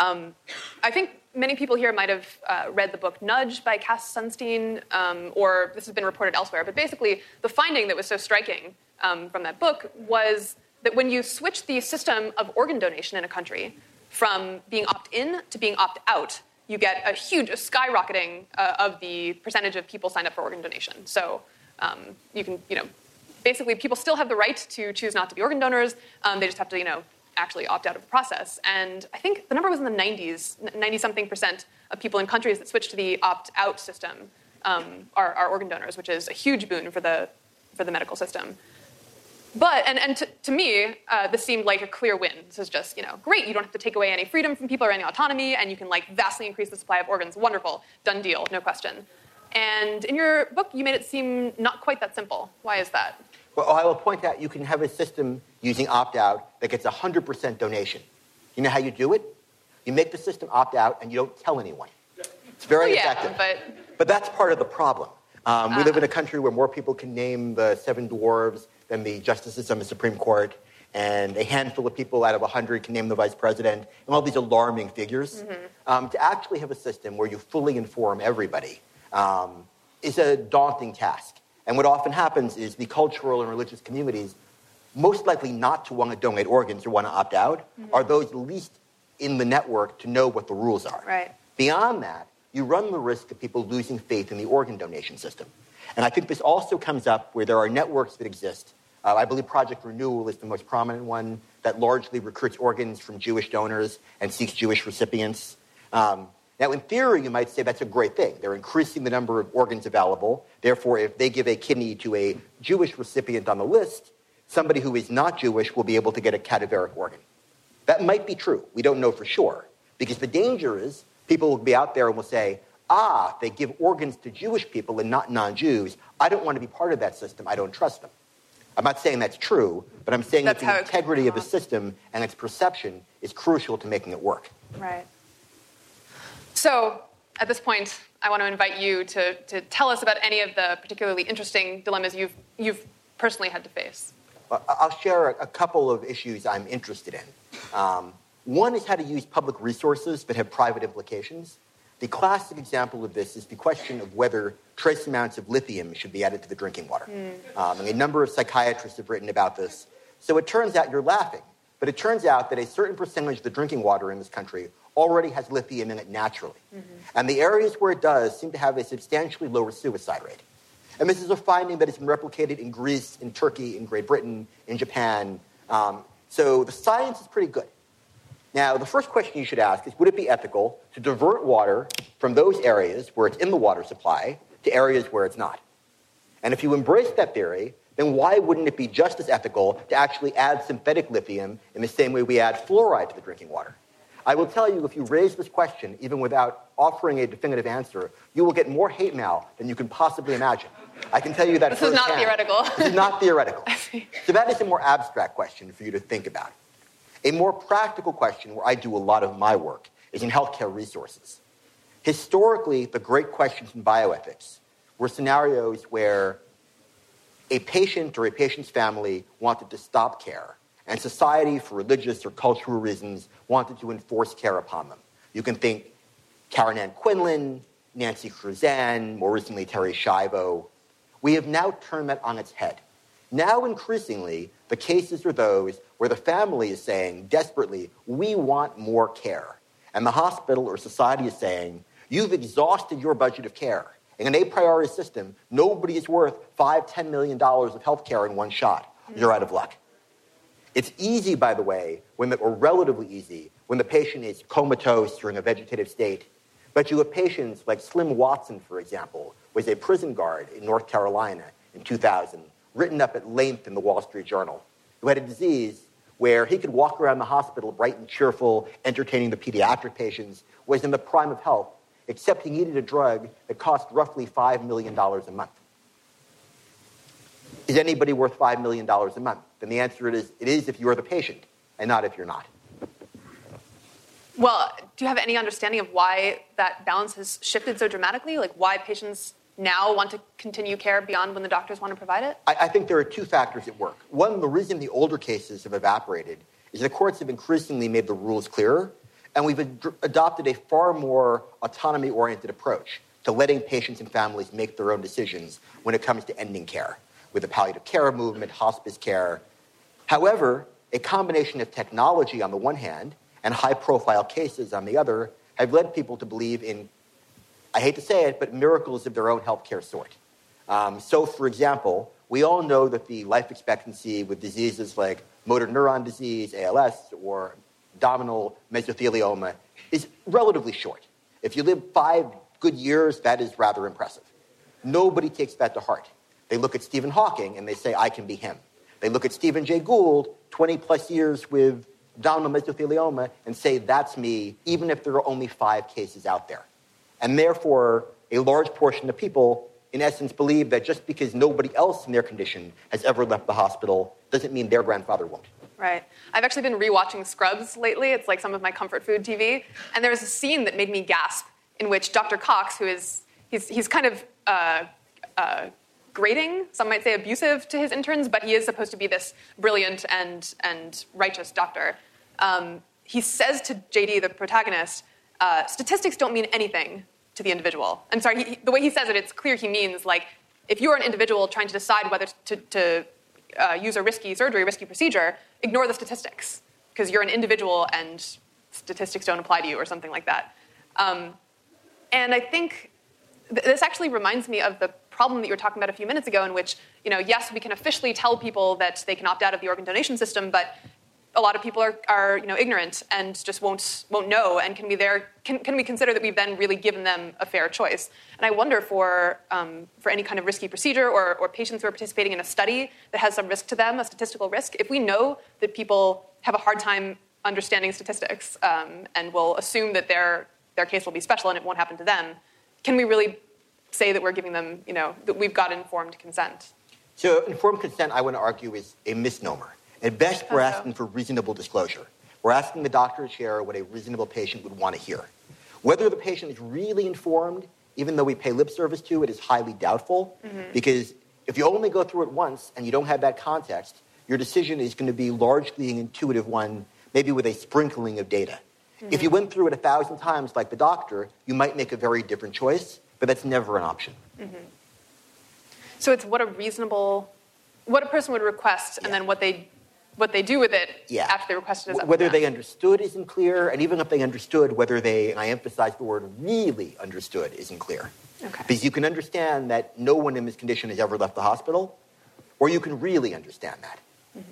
I think many people here might have read the book Nudge by Cass Sunstein, or this has been reported elsewhere. But basically, the finding that was so striking from that book was that when you switch the system of organ donation in a country from being opt-in to being opt-out, you get a skyrocketing of the percentage of people signed up for organ donation. So you can, basically people still have the right to choose not to be organ donors. They just have to, actually opt out of the process. And I think the number was in the 90s, 90-something% of people in countries that switched to the opt-out system are organ donors, which is a huge boon for the medical system. But, and to me, this seemed like a clear win. This is just, great. You don't have to take away any freedom from people or any autonomy, and you can, vastly increase the supply of organs. Wonderful. Done deal. No question. And in your book, you made it seem not quite that simple. Why is that? Well, I will point out you can have a system using opt-out that gets 100% donation. You know how you do it? You make the system opt-out, and you don't tell anyone. It's very effective. But that's part of the problem. We live in a country where more people can name the 7 dwarves than the justices on the Supreme Court, and a handful of people out of 100 can name the vice president, and all these alarming figures. To actually have a system where you fully inform everybody is a daunting task. And what often happens is the cultural and religious communities most likely not to want to donate organs or want to opt out are those least in the network to know what the rules are. Right. Beyond that, you run the risk of people losing faith in the organ donation system. And I think this also comes up where there are networks that exist. I believe Project Renewal is the most prominent one that largely recruits organs from Jewish donors and seeks Jewish recipients. Now, in theory, you might say that's a great thing. They're increasing the number of organs available. Therefore, if they give a kidney to a Jewish recipient on the list, somebody who is not Jewish will be able to get a cadaveric organ. That might be true. We don't know for sure. Because the danger is people will be out there and will say, they give organs to Jewish people and not non-Jews. I don't want to be part of that system. I don't trust them. I'm not saying that's true, but I'm saying that the integrity of the system and its perception is crucial to making it work. Right. So at this point, I want to invite you to tell us about any of the particularly interesting dilemmas you've personally had to face. I'll share a couple of issues I'm interested in. One is how to use public resources that have private implications. The classic example of this is the question of whether trace amounts of lithium should be added to the drinking water. And a number of psychiatrists have written about this. So it turns out, you're laughing, but it turns out that a certain percentage of the drinking water in this country already has lithium in it naturally. And the areas where it does seem to have a substantially lower suicide rate. And this is a finding that has been replicated in Greece, in Turkey, in Great Britain, in Japan. So the science is pretty good. Now, the first question you should ask is, would it be ethical to divert water from those areas where it's in the water supply to areas where it's not? And if you embrace that theory, then why wouldn't it be just as ethical to actually add synthetic lithium in the same way we add fluoride to the drinking water? I will tell you, if you raise this question, even without offering a definitive answer, you will get more hate mail than you can possibly imagine. I can tell you that This is not theoretical. This is not theoretical. So that is a more abstract question for you to think about. A more practical question, where I do a lot of my work, is in healthcare resources. Historically, the great questions in bioethics were scenarios where a patient or a patient's family wanted to stop care, and society, for religious or cultural reasons, wanted to enforce care upon them. You can think Karen Ann Quinlan, Nancy Cruzan, more recently Terry Schiavo. We have now turned that on its head. Now, increasingly, the cases are those where the family is saying desperately, we want more care. And the hospital or society is saying, you've exhausted your budget of care. In an a priori system, nobody is worth $5–10 million of health care in one shot. You're out of luck. It's easy, by the way, or relatively easy, when the patient is comatose or in a vegetative state. But you have patients like Slim Watson, for example, was a prison guard in North Carolina in 2000, written up at length in the Wall Street Journal, who had a disease where he could walk around the hospital bright and cheerful, entertaining the pediatric patients, was in the prime of health, except he needed a drug that cost roughly $5 million a month. Is anybody worth $5 million a month? Then the answer is, it is if you're the patient, and not if you're not. Well, do you have any understanding of why that balance has shifted so dramatically? Like why patients now want to continue care beyond when the doctors want to provide it? I think there are two factors at work. One, the reason the older cases have evaporated is the courts have increasingly made the rules clearer, and we've adopted a far more autonomy-oriented approach to letting patients and families make their own decisions when it comes to ending care, with the palliative care movement, hospice care. However, a combination of technology on the one hand and high-profile cases on the other have led people to believe in, I hate to say it, but miracles of their own healthcare sort. So, for example, we all know that the life expectancy with diseases like motor neuron disease, ALS, or abdominal mesothelioma is relatively short. If you live 5 good years, that is rather impressive. Nobody takes that to heart. They look at Stephen Hawking and they say, I can be him. They look at Stephen Jay Gould, 20-plus years with abdominal mesothelioma, and say, that's me, even if there are only 5 cases out there. And therefore, a large portion of people, in essence, believe that just because nobody else in their condition has ever left the hospital doesn't mean their grandfather won't. Right. I've actually been rewatching Scrubs lately. It's like some of my comfort food TV. And there was a scene that made me gasp in which Dr. Cox, who is, he's kind of grating, some might say abusive to his interns, but he is supposed to be this brilliant and righteous doctor. He says to JD, the protagonist, statistics don't mean anything to the individual. And sorry, the way he says it, it's clear he means, like, if you're an individual trying to decide whether to use a risky surgery, risky procedure, ignore the statistics, because you're an individual and statistics don't apply to you or something like that. And I think this actually reminds me of the problem that you were talking about a few minutes ago, in which, yes, we can officially tell people that they can opt out of the organ donation system, but a lot of people are ignorant and just won't know. And can we consider that we've then really given them a fair choice? And I wonder for any kind of risky procedure or patients who are participating in a study that has some risk to them, a statistical risk, if we know that people have a hard time understanding statistics and will assume that their case will be special and it won't happen to them, can we really say that we're giving them, that we've got informed consent? So informed consent, I want to argue, is a misnomer. At best, we're asking for reasonable disclosure. We're asking the doctor to share what a reasonable patient would want to hear. Whether the patient is really informed, even though we pay lip service to it, is highly doubtful, because if you only go through it once and you don't have that context, your decision is going to be largely an intuitive one, maybe with a sprinkling of data. If you went through it 1,000 times like the doctor, you might make a very different choice, but that's never an option. So it's what a person would request, and then what they do with it after they requested is up to whether them. they understood isn't clear, and even if they understood, whether they, and I emphasize the word really understood, isn't clear. Okay. Because you can understand that no one in this condition has ever left the hospital, or you can really understand that.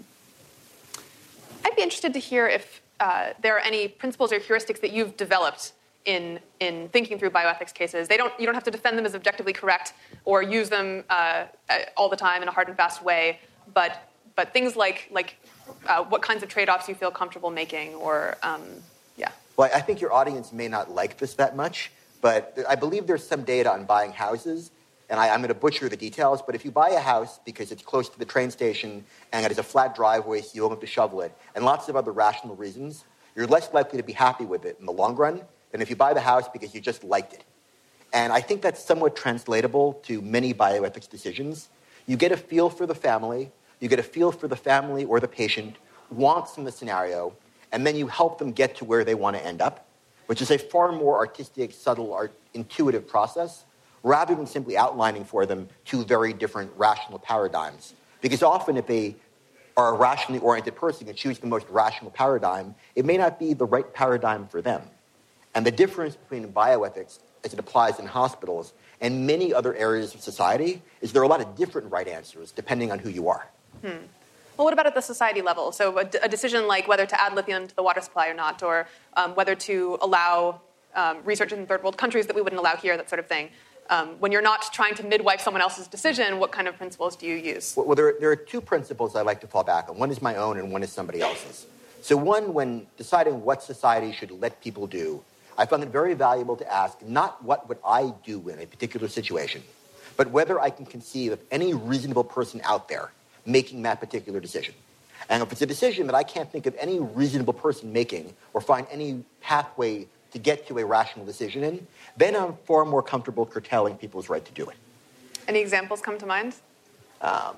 I'd be interested to hear if there are any principles or heuristics that you've developed in thinking through bioethics cases. You don't have to defend them as objectively correct or use them all the time in a hard and fast way, but things like what kinds of trade-offs you feel comfortable making, or Well, I think your audience may not like this that much, but I believe there's some data on buying houses, and I'm going to butcher the details, but if you buy a house because it's close to the train station and it has a flat driveway so you won't have to shovel it, and lots of other rational reasons, you're less likely to be happy with it in the long run than if you buy the house because you just liked it. And I think that's somewhat translatable to many bioethics decisions. You get a feel for the family, or the patient wants in the scenario, and then you help them get to where they want to end up, which is a far more artistic, subtle, intuitive process, rather than simply outlining for them two very different rational paradigms. Because often if they are a rationally oriented person and choose the most rational paradigm, it may not be the right paradigm for them. And the difference between bioethics, as it applies in hospitals, and many other areas of society, is there are a lot of different right answers depending on who you are. Well, what about at the society level? So a decision like whether to add lithium to the water supply or not, or whether to allow research in third world countries that we wouldn't allow here, that sort of thing. When you're not trying to midwife someone else's decision, what kind of principles do you use? Well, there are two principles I like to fall back on. One is my own and one is somebody else's. So one, when deciding what society should let people do, I found it very valuable to ask not what would I do in a particular situation, but whether I can conceive of any reasonable person out there making that particular decision. And if it's a decision that I can't think of any reasonable person making or find any pathway to get to a rational decision in, then I'm far more comfortable curtailing people's right to do it. Any examples come to mind? I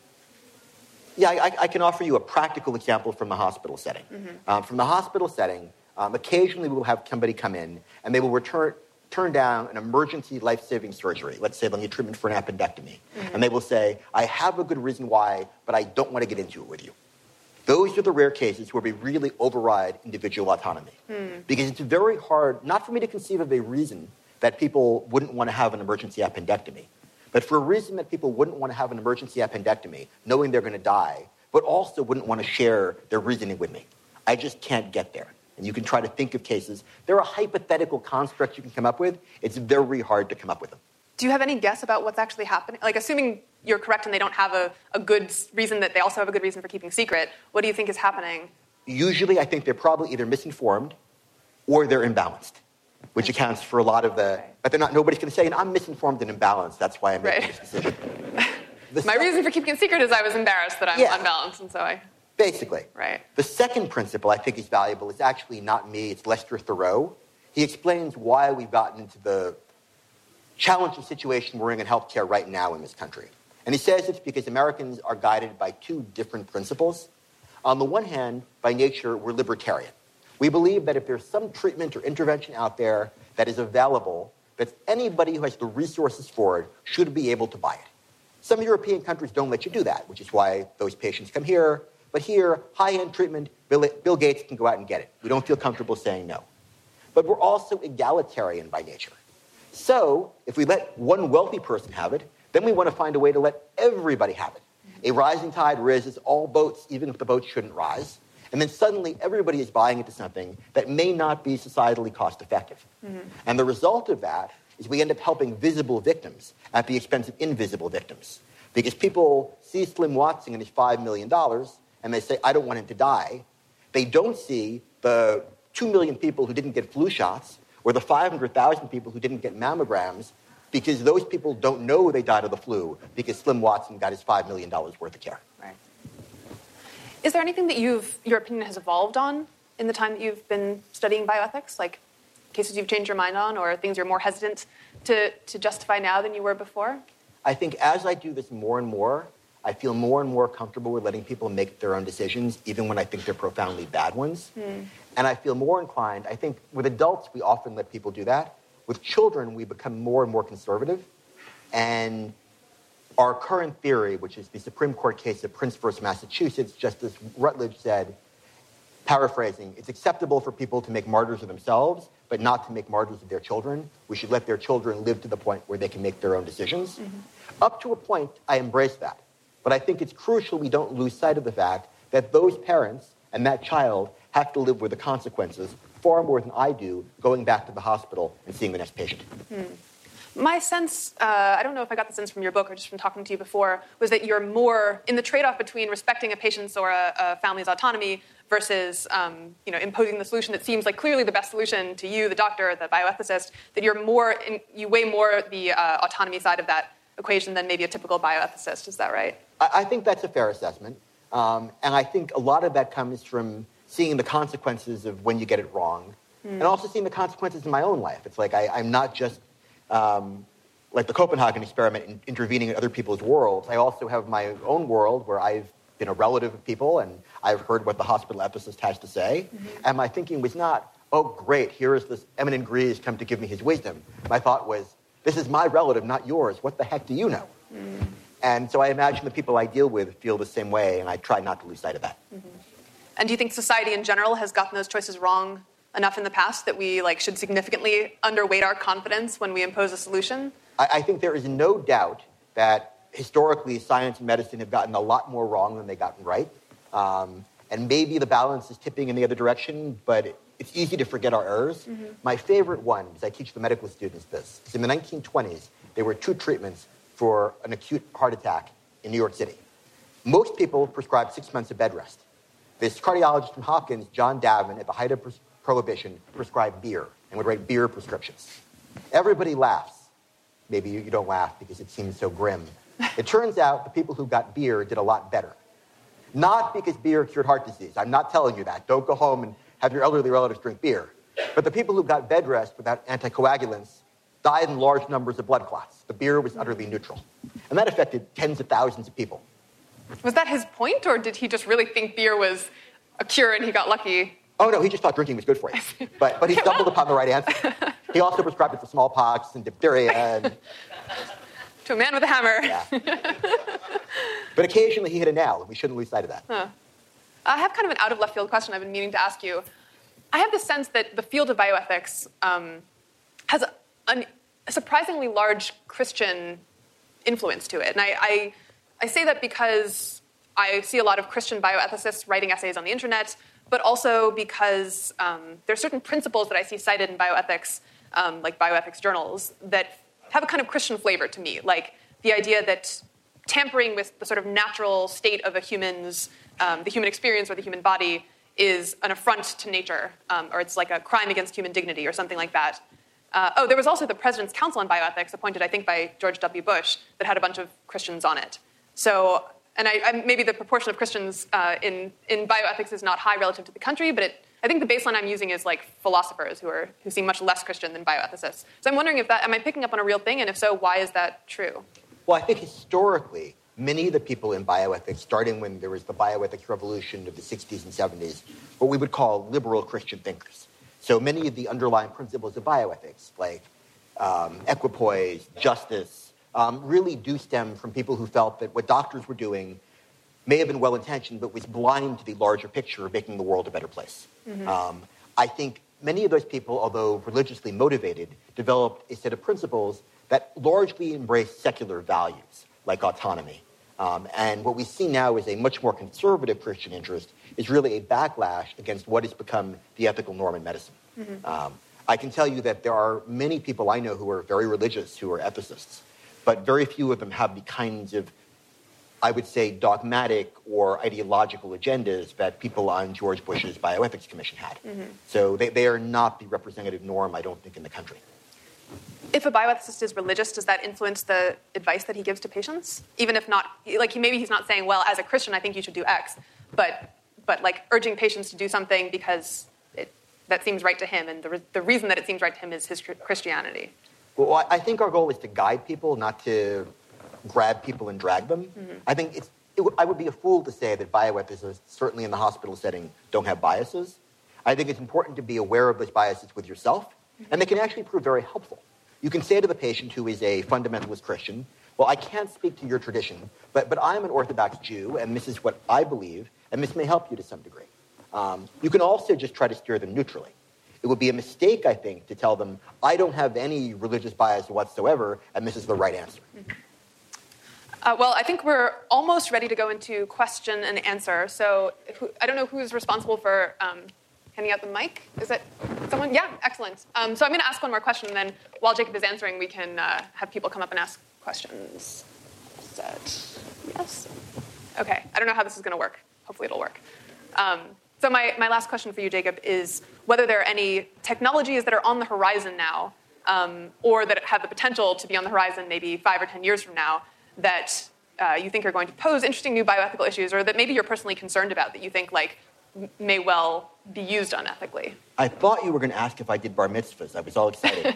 can offer you a practical example from the hospital setting. From the hospital setting, occasionally we'll have somebody come in and they will turn down an emergency life-saving surgery. Let's say they'll need treatment for an appendectomy. And they will say, I have a good reason why, but I don't want to get into it with you. Those are the rare cases where we really override individual autonomy. Because it's very hard, not for me to conceive of a reason that people wouldn't want to have an emergency appendectomy, but for a reason that people wouldn't want to have an emergency appendectomy, knowing they're going to die, but also wouldn't want to share their reasoning with me. I just can't get there. And you can try to think of cases. There are hypothetical constructs you can come up with. It's very hard to come up with them. Do you have any guess about what's actually happening? Like, assuming you're correct and they don't have a good reason, that they also have a good reason for keeping secret, what do you think is happening? Usually, I think they're probably either misinformed or they're imbalanced, which accounts for a lot of the... But they're not. Nobody's going to say, I'm misinformed and imbalanced. That's why I'm making this decision. My reason for keeping it secret is I was embarrassed that I'm unbalanced, and so I... Basically. Right. The second principle I think is valuable is actually not me, it's Lester Thoreau. He explains why we've gotten into the challenging situation we're in healthcare right now in this country. And he says it's because Americans are guided by two different principles. On the one hand, by nature, we're libertarian. We believe that if there's some treatment or intervention out there that is available, that anybody who has the resources for it should be able to buy it. Some European countries don't let you do that, which is why those patients come here. But here, high-end treatment, Bill Gates can go out and get it. We don't feel comfortable saying no. But we're also egalitarian by nature. So if we let one wealthy person have it, then we want to find a way to let everybody have it. A rising tide raises all boats, even if the boats shouldn't rise. And then suddenly everybody is buying into something that may not be societally cost-effective. And the result of that is we end up helping visible victims at the expense of invisible victims. Because people see Slim Watson and his $5 million, and they say, I don't want him to die. They don't see the 2 million people who didn't get flu shots or the 500,000 people who didn't get mammograms because those people don't know they died of the flu because Slim Watson got his $5 million worth of care. Right. Is there anything that your opinion has evolved on in the time that you've been studying bioethics? Like, cases you've changed your mind on or things you're more hesitant to justify now than you were before? I think as I do this more and more, I feel more and more comfortable with letting people make their own decisions, even when I think they're profoundly bad ones. And I feel more inclined. I think with adults, we often let people do that. With children, we become more and more conservative. And our current theory, which is the Supreme Court case of Prince versus Massachusetts, Justice Rutledge said, paraphrasing, it's acceptable for people to make martyrs of themselves, but not to make martyrs of their children. We should let their children live to the point where they can make their own decisions. Up to a point, I embrace that. But I think it's crucial we don't lose sight of the fact that those parents and that child have to live with the consequences far more than I do going back to the hospital and seeing the next patient. My sense, I don't know if I got the sense from your book or just from talking to you before, was that you're more in the trade-off between respecting a patient's or a family's autonomy versus imposing the solution that seems like clearly the best solution to you, the doctor, the bioethicist, that you weigh more the autonomy side of that equation than maybe a typical bioethicist. Is that right? I think that's a fair assessment. And I think a lot of that comes from seeing the consequences of when you get it wrong, and also seeing the consequences in my own life. It's like I'm not just like the Copenhagen experiment intervening in other people's worlds. I also have my own world where I've been a relative of people and I've heard what the hospital ethicist has to say. And my thinking was not, oh, great, here is this eminent Gries come to give me his wisdom. My thought was, this is my relative, not yours. What the heck do you know? And so I imagine the people I deal with feel the same way, and I try not to lose sight of that. And do you think society in general has gotten those choices wrong enough in the past that we should significantly underweight our confidence when we impose a solution? I think there is no doubt that historically science and medicine have gotten a lot more wrong than they've gotten right. And maybe the balance is tipping in the other direction, but it's easy to forget our errors. My favorite one, because I teach the medical students this, is in the 1920s, there were 2 treatments for an acute heart attack in New York City. Most people prescribed 6 months of bed rest. This cardiologist from Hopkins, John Davin, at the height of Prohibition, prescribed beer and would write beer prescriptions. Everybody laughs. Maybe you don't laugh because it seems so grim. It turns out the people who got beer did a lot better. Not because beer cured heart disease. I'm not telling you that. Don't go home and have your elderly relatives drink beer. But the people who got bed rest without anticoagulants died in large numbers of blood clots. The beer was utterly neutral. And that affected tens of thousands of people. Was that his point, or did he just really think beer was a cure and he got lucky? Oh, no, he just thought drinking was good for you. But he stumbled upon the right answer. He also prescribed it for smallpox and diphtheria. And to a man with a hammer. Yeah. But occasionally he hit a nail, and we shouldn't lose sight of that. I have kind of an out-of-left-field question I've been meaning to ask you. I have the sense that the field of bioethics has a surprisingly large Christian influence to it. And I say that because I see a lot of Christian bioethicists writing essays on the internet, but also because there are certain principles that I see cited in bioethics, like bioethics journals, that have a kind of Christian flavor to me, like the idea that tampering with the sort of natural state of a human's, the human experience or the human body is an affront to nature, or it's like a crime against human dignity or something like that. There was also the President's Council on Bioethics, appointed, I think, by George W. Bush, that had a bunch of Christians on it. So, and maybe the proportion of Christians in bioethics is not high relative to the country, but I think the baseline I'm using is like philosophers who seem much less Christian than bioethicists. So I'm wondering am I picking up on a real thing, and if so, why is that true? Well, I think historically, many of the people in bioethics, starting when there was the bioethics revolution of the 60s and 70s, what we would call liberal Christian thinkers. So many of the underlying principles of bioethics, like equipoise, justice, really do stem from people who felt that what doctors were doing may have been well-intentioned, but was blind to the larger picture of making the world a better place. I think many of those people, although religiously motivated, developed a set of principles that largely embrace secular values, like autonomy. And what we see now is a much more conservative Christian interest is really a backlash against what has become the ethical norm in medicine. I can tell you that there are many people I know who are very religious, who are ethicists, but very few of them have the kinds of, I would say, dogmatic or ideological agendas that people on George Bush's Bioethics Commission had. So they are not the representative norm, I don't think, in the country. If a bioethicist is religious, does that influence the advice that he gives to patients? Even if not, like maybe he's not saying, well, as a Christian, I think you should do X, but like urging patients to do something because it that seems right to him, and the reason that it seems right to him is his Christianity? Well, I think our goal is to guide people, not to grab people and drag them. Mm-hmm. I think I would be a fool to say that bioethicists, certainly in the hospital setting, don't have biases. I think it's important to be aware of those biases with yourself, and they can actually prove very helpful. You can say to the patient who is a fundamentalist Christian, well, I can't speak to your tradition, but I'm an Orthodox Jew, and this is what I believe, and this may help you to some degree. You can also just try to steer them neutrally. It would be a mistake, I think, to tell them, I don't have any religious bias whatsoever, and this is the right answer. Mm-hmm. Well, I think we're almost ready to go into question and answer. So I don't know who's responsible for handing out the mic. Is it someone? Yeah, excellent. So I'm going to ask one more question, and then while Jacob is answering, we can have people come up and ask questions. Is that yes? Okay. I don't know how this is going to work. Hopefully it'll work. So my last question for you, Jacob, is whether there are any technologies that are on the horizon now, or that have the potential to be on the horizon maybe 5 or 10 years from now, that you think are going to pose interesting new bioethical issues, or that maybe you're personally concerned about, that you think may well be used unethically? I thought you were going to ask if I did bar mitzvahs. I was all excited.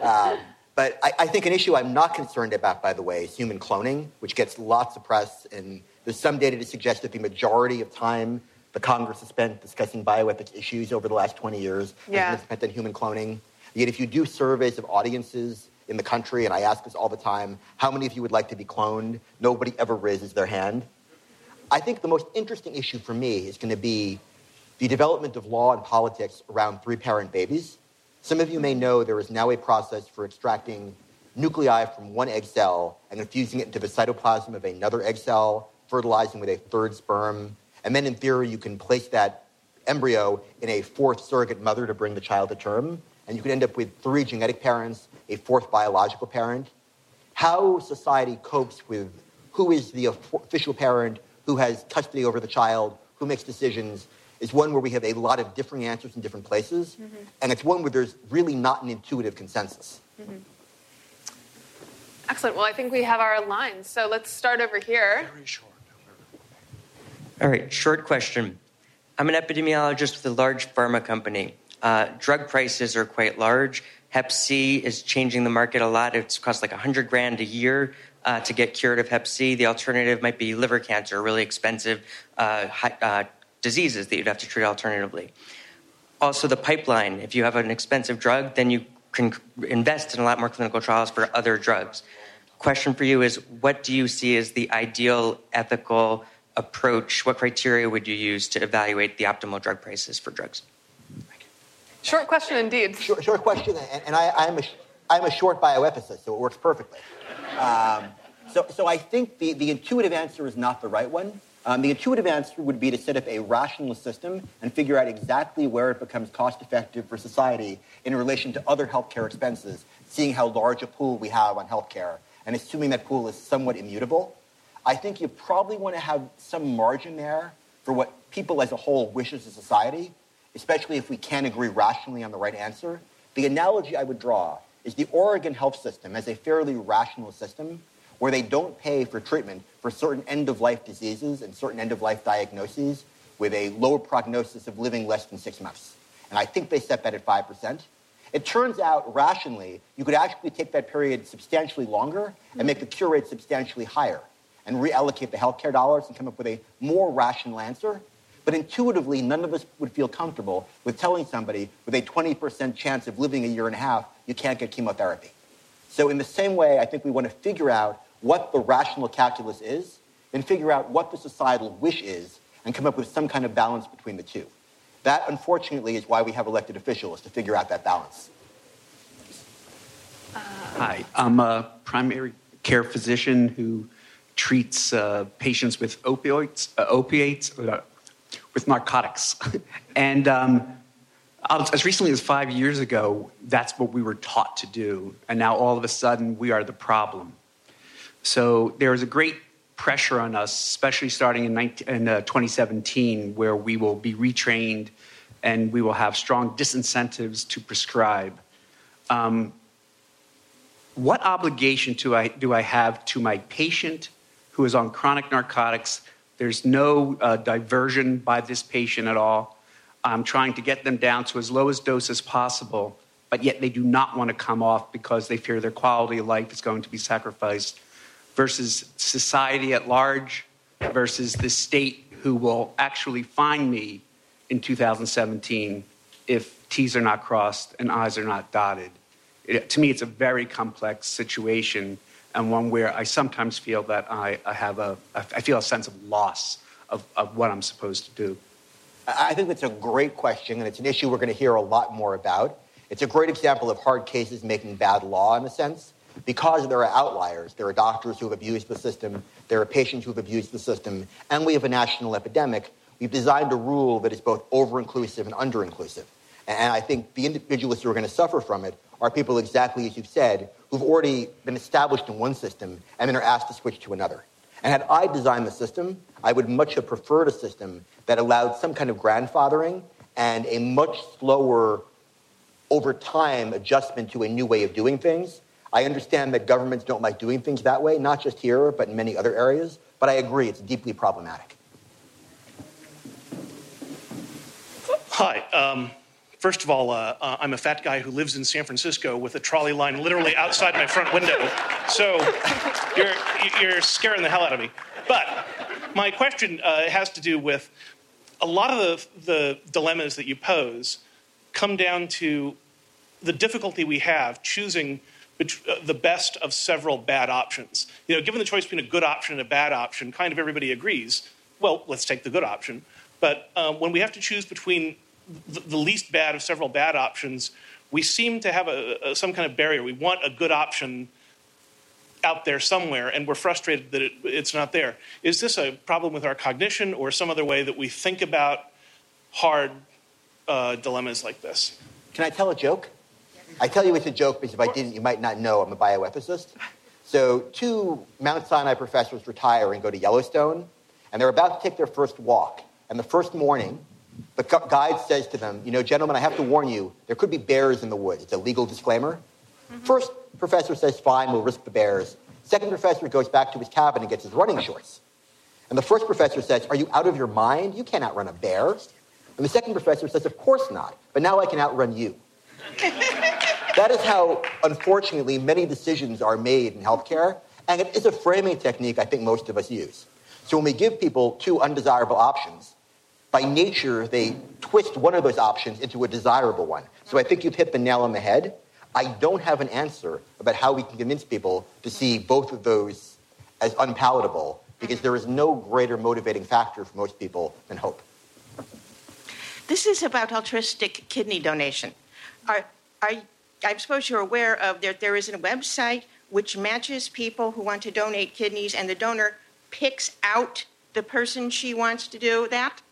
But I think an issue I'm not concerned about, by the way, is human cloning, which gets lots of press, and there's some data to suggest that the majority of time the Congress has spent discussing bioethics issues over the last 20 years has been spent on human cloning. Yet if you do surveys of audiences in the country, and I ask this all the time, how many of you would like to be cloned? Nobody ever raises their hand. I think the most interesting issue for me is going to be the development of law and politics around 3-parent babies. Some of you may know there is now a process for extracting nuclei from one egg cell and infusing it into the cytoplasm of another egg cell, fertilizing with a third sperm. And then, in theory, you can place that embryo in a 4th surrogate mother to bring the child to term. And you could end up with 3 genetic parents, a 4th biological parent. How society copes with who is the official parent, who has custody over the child, who makes decisions, is one where we have a lot of differing answers in different places. Mm-hmm. And it's one where there's really not an intuitive consensus. Mm-hmm. Excellent. Well, I think we have our lines. So let's start over here. Very short. All right, short question. I'm an epidemiologist with a large pharma company. Drug prices are quite large. Hep C is changing the market a lot. It's cost like $100,000 a year to get cured of Hep C. The alternative might be liver cancer, really expensive diseases that you'd have to treat alternatively. Also, the pipeline. If you have an expensive drug, then you can invest in a lot more clinical trials for other drugs. Question for you is, what do you see as the ideal ethical approach? What criteria would you use to evaluate the optimal drug prices for drugs? Short question indeed. Short question, and I'm a short bioethicist, so it works perfectly. So I think the intuitive answer is not the right one. The intuitive answer would be to set up a rational system and figure out exactly where it becomes cost-effective for society in relation to other healthcare expenses, seeing how large a pool we have on healthcare, and assuming that pool is somewhat immutable. I think you probably want to have some margin there for what people as a whole wish as a society, especially if we can't agree rationally on the right answer. The analogy I would draw is the Oregon health system as a fairly rational system where they don't pay for treatment for certain end-of-life diseases and certain end-of-life diagnoses with a lower prognosis of living less than 6 months. And I think they set that at 5%. It turns out, rationally, you could actually take that period substantially longer and make the cure rate substantially higher and reallocate the healthcare dollars and come up with a more rational answer. But intuitively, none of us would feel comfortable with telling somebody with a 20% chance of living a year and a half, you can't get chemotherapy. So in the same way, I think we want to figure out what the rational calculus is, then figure out what the societal wish is, and come up with some kind of balance between the two. That, unfortunately, is why we have elected officials, to figure out that balance. Hi, I'm a primary care physician who treats patients with opiates, with narcotics. And as recently as 5 years ago, that's what we were taught to do. And now all of a sudden, we are the problem. So there is a great pressure on us, especially starting in 2017, where we will be retrained and we will have strong disincentives to prescribe. What obligation do I have to my patient who is on chronic narcotics? There's no diversion by this patient at all. I'm trying to get them down to as low a dose as possible, but yet they do not want to come off because they fear their quality of life is going to be sacrificed, versus society at large, versus the state who will actually fine me in 2017 if T's are not crossed and I's are not dotted. To me, it's a very complex situation, and one where I sometimes feel that I feel a sense of loss of what I'm supposed to do. I think that's a great question, and it's an issue we're going to hear a lot more about. It's a great example of hard cases making bad law, in a sense, because there are outliers. There are doctors who have abused the system, there are patients who have abused the system, and we have a national epidemic. We've designed a rule that is both over-inclusive and under-inclusive. And I think the individuals who are going to suffer from it are people exactly as you've said, who've already been established in one system and then are asked to switch to another. And had I designed the system, I would much have preferred a system that allowed some kind of grandfathering and a much slower, over time, adjustment to a new way of doing things. I understand that governments don't like doing things that way, not just here, but in many other areas. But I agree, it's deeply problematic. Hi. First of all, I'm a fat guy who lives in San Francisco with a trolley line literally outside my front window. So you're scaring the hell out of me. But my question has to do with a lot of the dilemmas that you pose come down to the difficulty we have choosing the best of several bad options. You know, given the choice between a good option and a bad option, kind of everybody agrees, well, let's take the good option. But when we have to choose between the least bad of several bad options, we seem to have some kind of barrier. We want a good option out there somewhere, and we're frustrated that it's not there. Is this a problem with our cognition or some other way that we think about hard dilemmas like this? Can I tell a joke? I tell you it's a joke because if I didn't, you might not know I'm a bioethicist. So 2 Mount Sinai professors retire and go to Yellowstone, and they're about to take their first walk. And the first morning, the guide says to them, you know, gentlemen, I have to warn you, there could be bears in the woods. It's a legal disclaimer. Mm-hmm. First professor says, fine, we'll risk the bears. Second professor goes back to his cabin and gets his running shorts. And the first professor says, are you out of your mind? You can't outrun a bear. And the second professor says, of course not, but now I can outrun you. That is how, unfortunately, many decisions are made in healthcare, and it is a framing technique I think most of us use. So when we give people 2 undesirable options, by nature, they twist one of those options into a desirable one. So I think you've hit the nail on the head. I don't have an answer about how we can convince people to see both of those as unpalatable, because there is no greater motivating factor for most people than hope. This is about altruistic kidney donation. I suppose you're aware of there is a website which matches people who want to donate kidneys, and the donor picks out the person she wants to do that.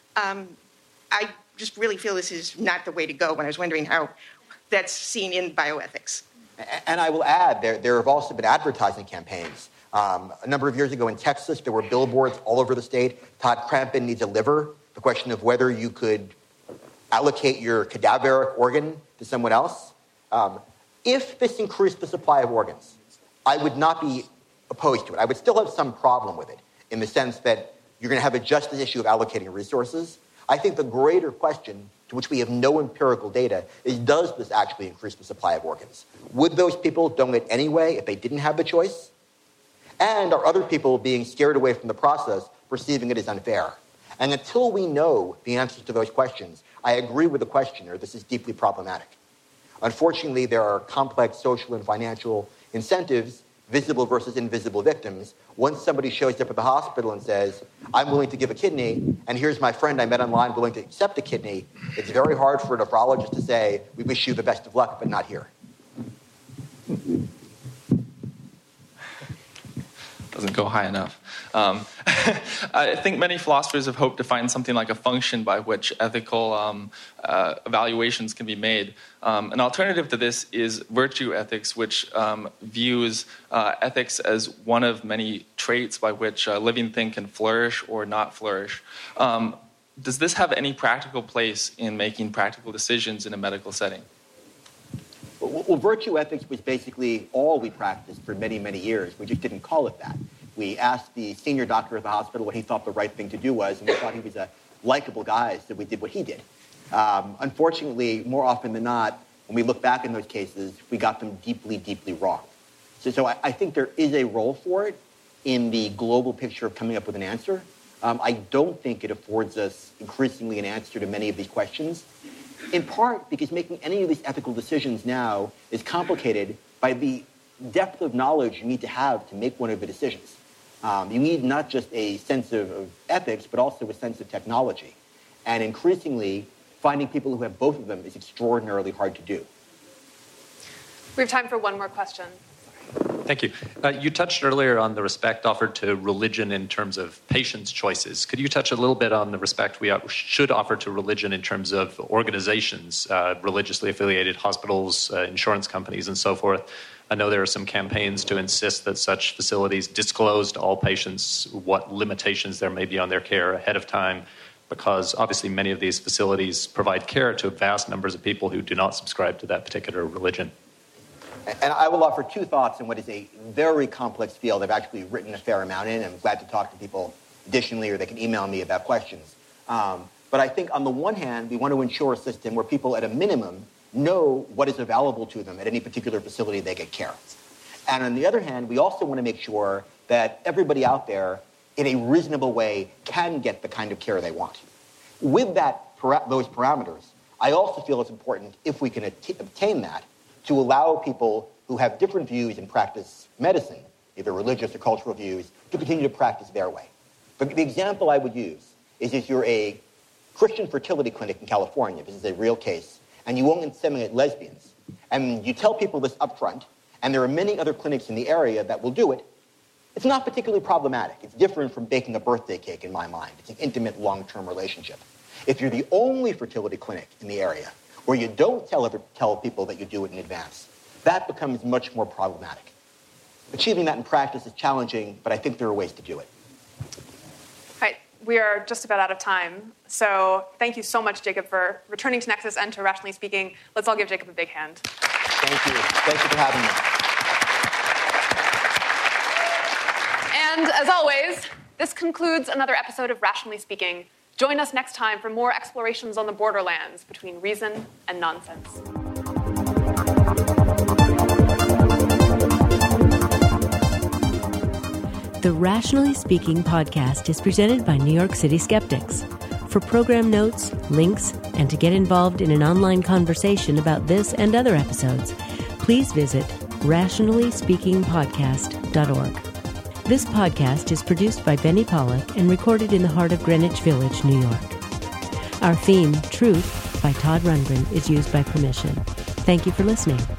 I just really feel this is not the way to go, and I was wondering how that's seen in bioethics. And I will add, there have also been advertising campaigns. A number of years ago in Texas, there were billboards all over the state. Todd Crampton needs a liver. The question of whether you could allocate your cadaveric organ to someone else. If this increased the supply of organs, I would not be opposed to it. I would still have some problem with it in the sense that you're going to have a justice issue of allocating resources. I think the greater question, to which we have no empirical data, is does this actually increase the supply of organs? Would those people donate anyway if they didn't have the choice? And are other people being scared away from the process, perceiving it as unfair? And until we know the answers to those questions, I agree with the questioner, this is deeply problematic. Unfortunately, there are complex social and financial incentives, visible versus invisible victims. Once somebody shows up at the hospital and says, I'm willing to give a kidney, and here's my friend I met online willing to accept a kidney, it's very hard for a nephrologist to say, we wish you the best of luck, but not here. Doesn't go high enough. I think many philosophers have hoped to find something like a function by which ethical evaluations can be made. An alternative to this is virtue ethics, which views ethics as one of many traits by which a living thing can flourish or not flourish. Does this have any practical place in making practical decisions in a medical setting? Well, virtue ethics was basically all we practiced for many, many years. We just didn't call it that. We asked the senior doctor at the hospital what he thought the right thing to do was, and we thought he was a likable guy, so we did what he did. Unfortunately, more often than not, when we look back in those cases, we got them deeply, deeply wrong. So I think there is a role for it in the global picture of coming up with an answer. I don't think it affords us increasingly an answer to many of these questions, in part because making any of these ethical decisions now is complicated by the depth of knowledge you need to have to make one of the decisions. You need not just a sense of ethics, but also a sense of technology. And increasingly, finding people who have both of them is extraordinarily hard to do. We have time for one more question. Thank you. You touched earlier on the respect offered to religion in terms of patients' choices. Could you touch a little bit on the respect we should offer to religion in terms of organizations, religiously affiliated hospitals, insurance companies, and so forth? I know there are some campaigns to insist that such facilities disclose to all patients what limitations there may be on their care ahead of time, because obviously many of these facilities provide care to vast numbers of people who do not subscribe to that particular religion. And I will offer two thoughts in what is a very complex field I've actually written a fair amount in. I'm glad to talk to people additionally, or they can email me about questions. But I think on the one hand, we want to ensure a system where people at a minimum know what is available to them at any particular facility they get care. And on the other hand, we also want to make sure that everybody out there in a reasonable way can get the kind of care they want. With those parameters, I also feel it's important, if we can obtain that, to allow people who have different views and practice medicine, either religious or cultural views, to continue to practice their way. But the example I would use is if you're a Christian fertility clinic in California, this is a real case, and you only inseminate lesbians, and you tell people this up front, and there are many other clinics in the area that will do it, it's not particularly problematic. It's different from baking a birthday cake in my mind. It's an intimate, long-term relationship. If you're the only fertility clinic in the area, where you don't tell people that you do it in advance, that becomes much more problematic. Achieving that in practice is challenging, but I think there are ways to do it. All right, we are just about out of time. So thank you so much, Jacob, for returning to Nexus and to Rationally Speaking. Let's all give Jacob a big hand. Thank you. Thank you for having And me. as always, this concludes another episode of Rationally Speaking. Join us next time for more explorations on the borderlands between reason and nonsense. The Rationally Speaking podcast is presented by New York City Skeptics. For program notes, links, and to get involved in an online conversation about this and other episodes, please visit rationallyspeakingpodcast.org. This podcast is produced by Benny Pollack and recorded in the heart of Greenwich Village, New York. Our theme, Truth, by Todd Rundgren, is used by permission. Thank you for listening.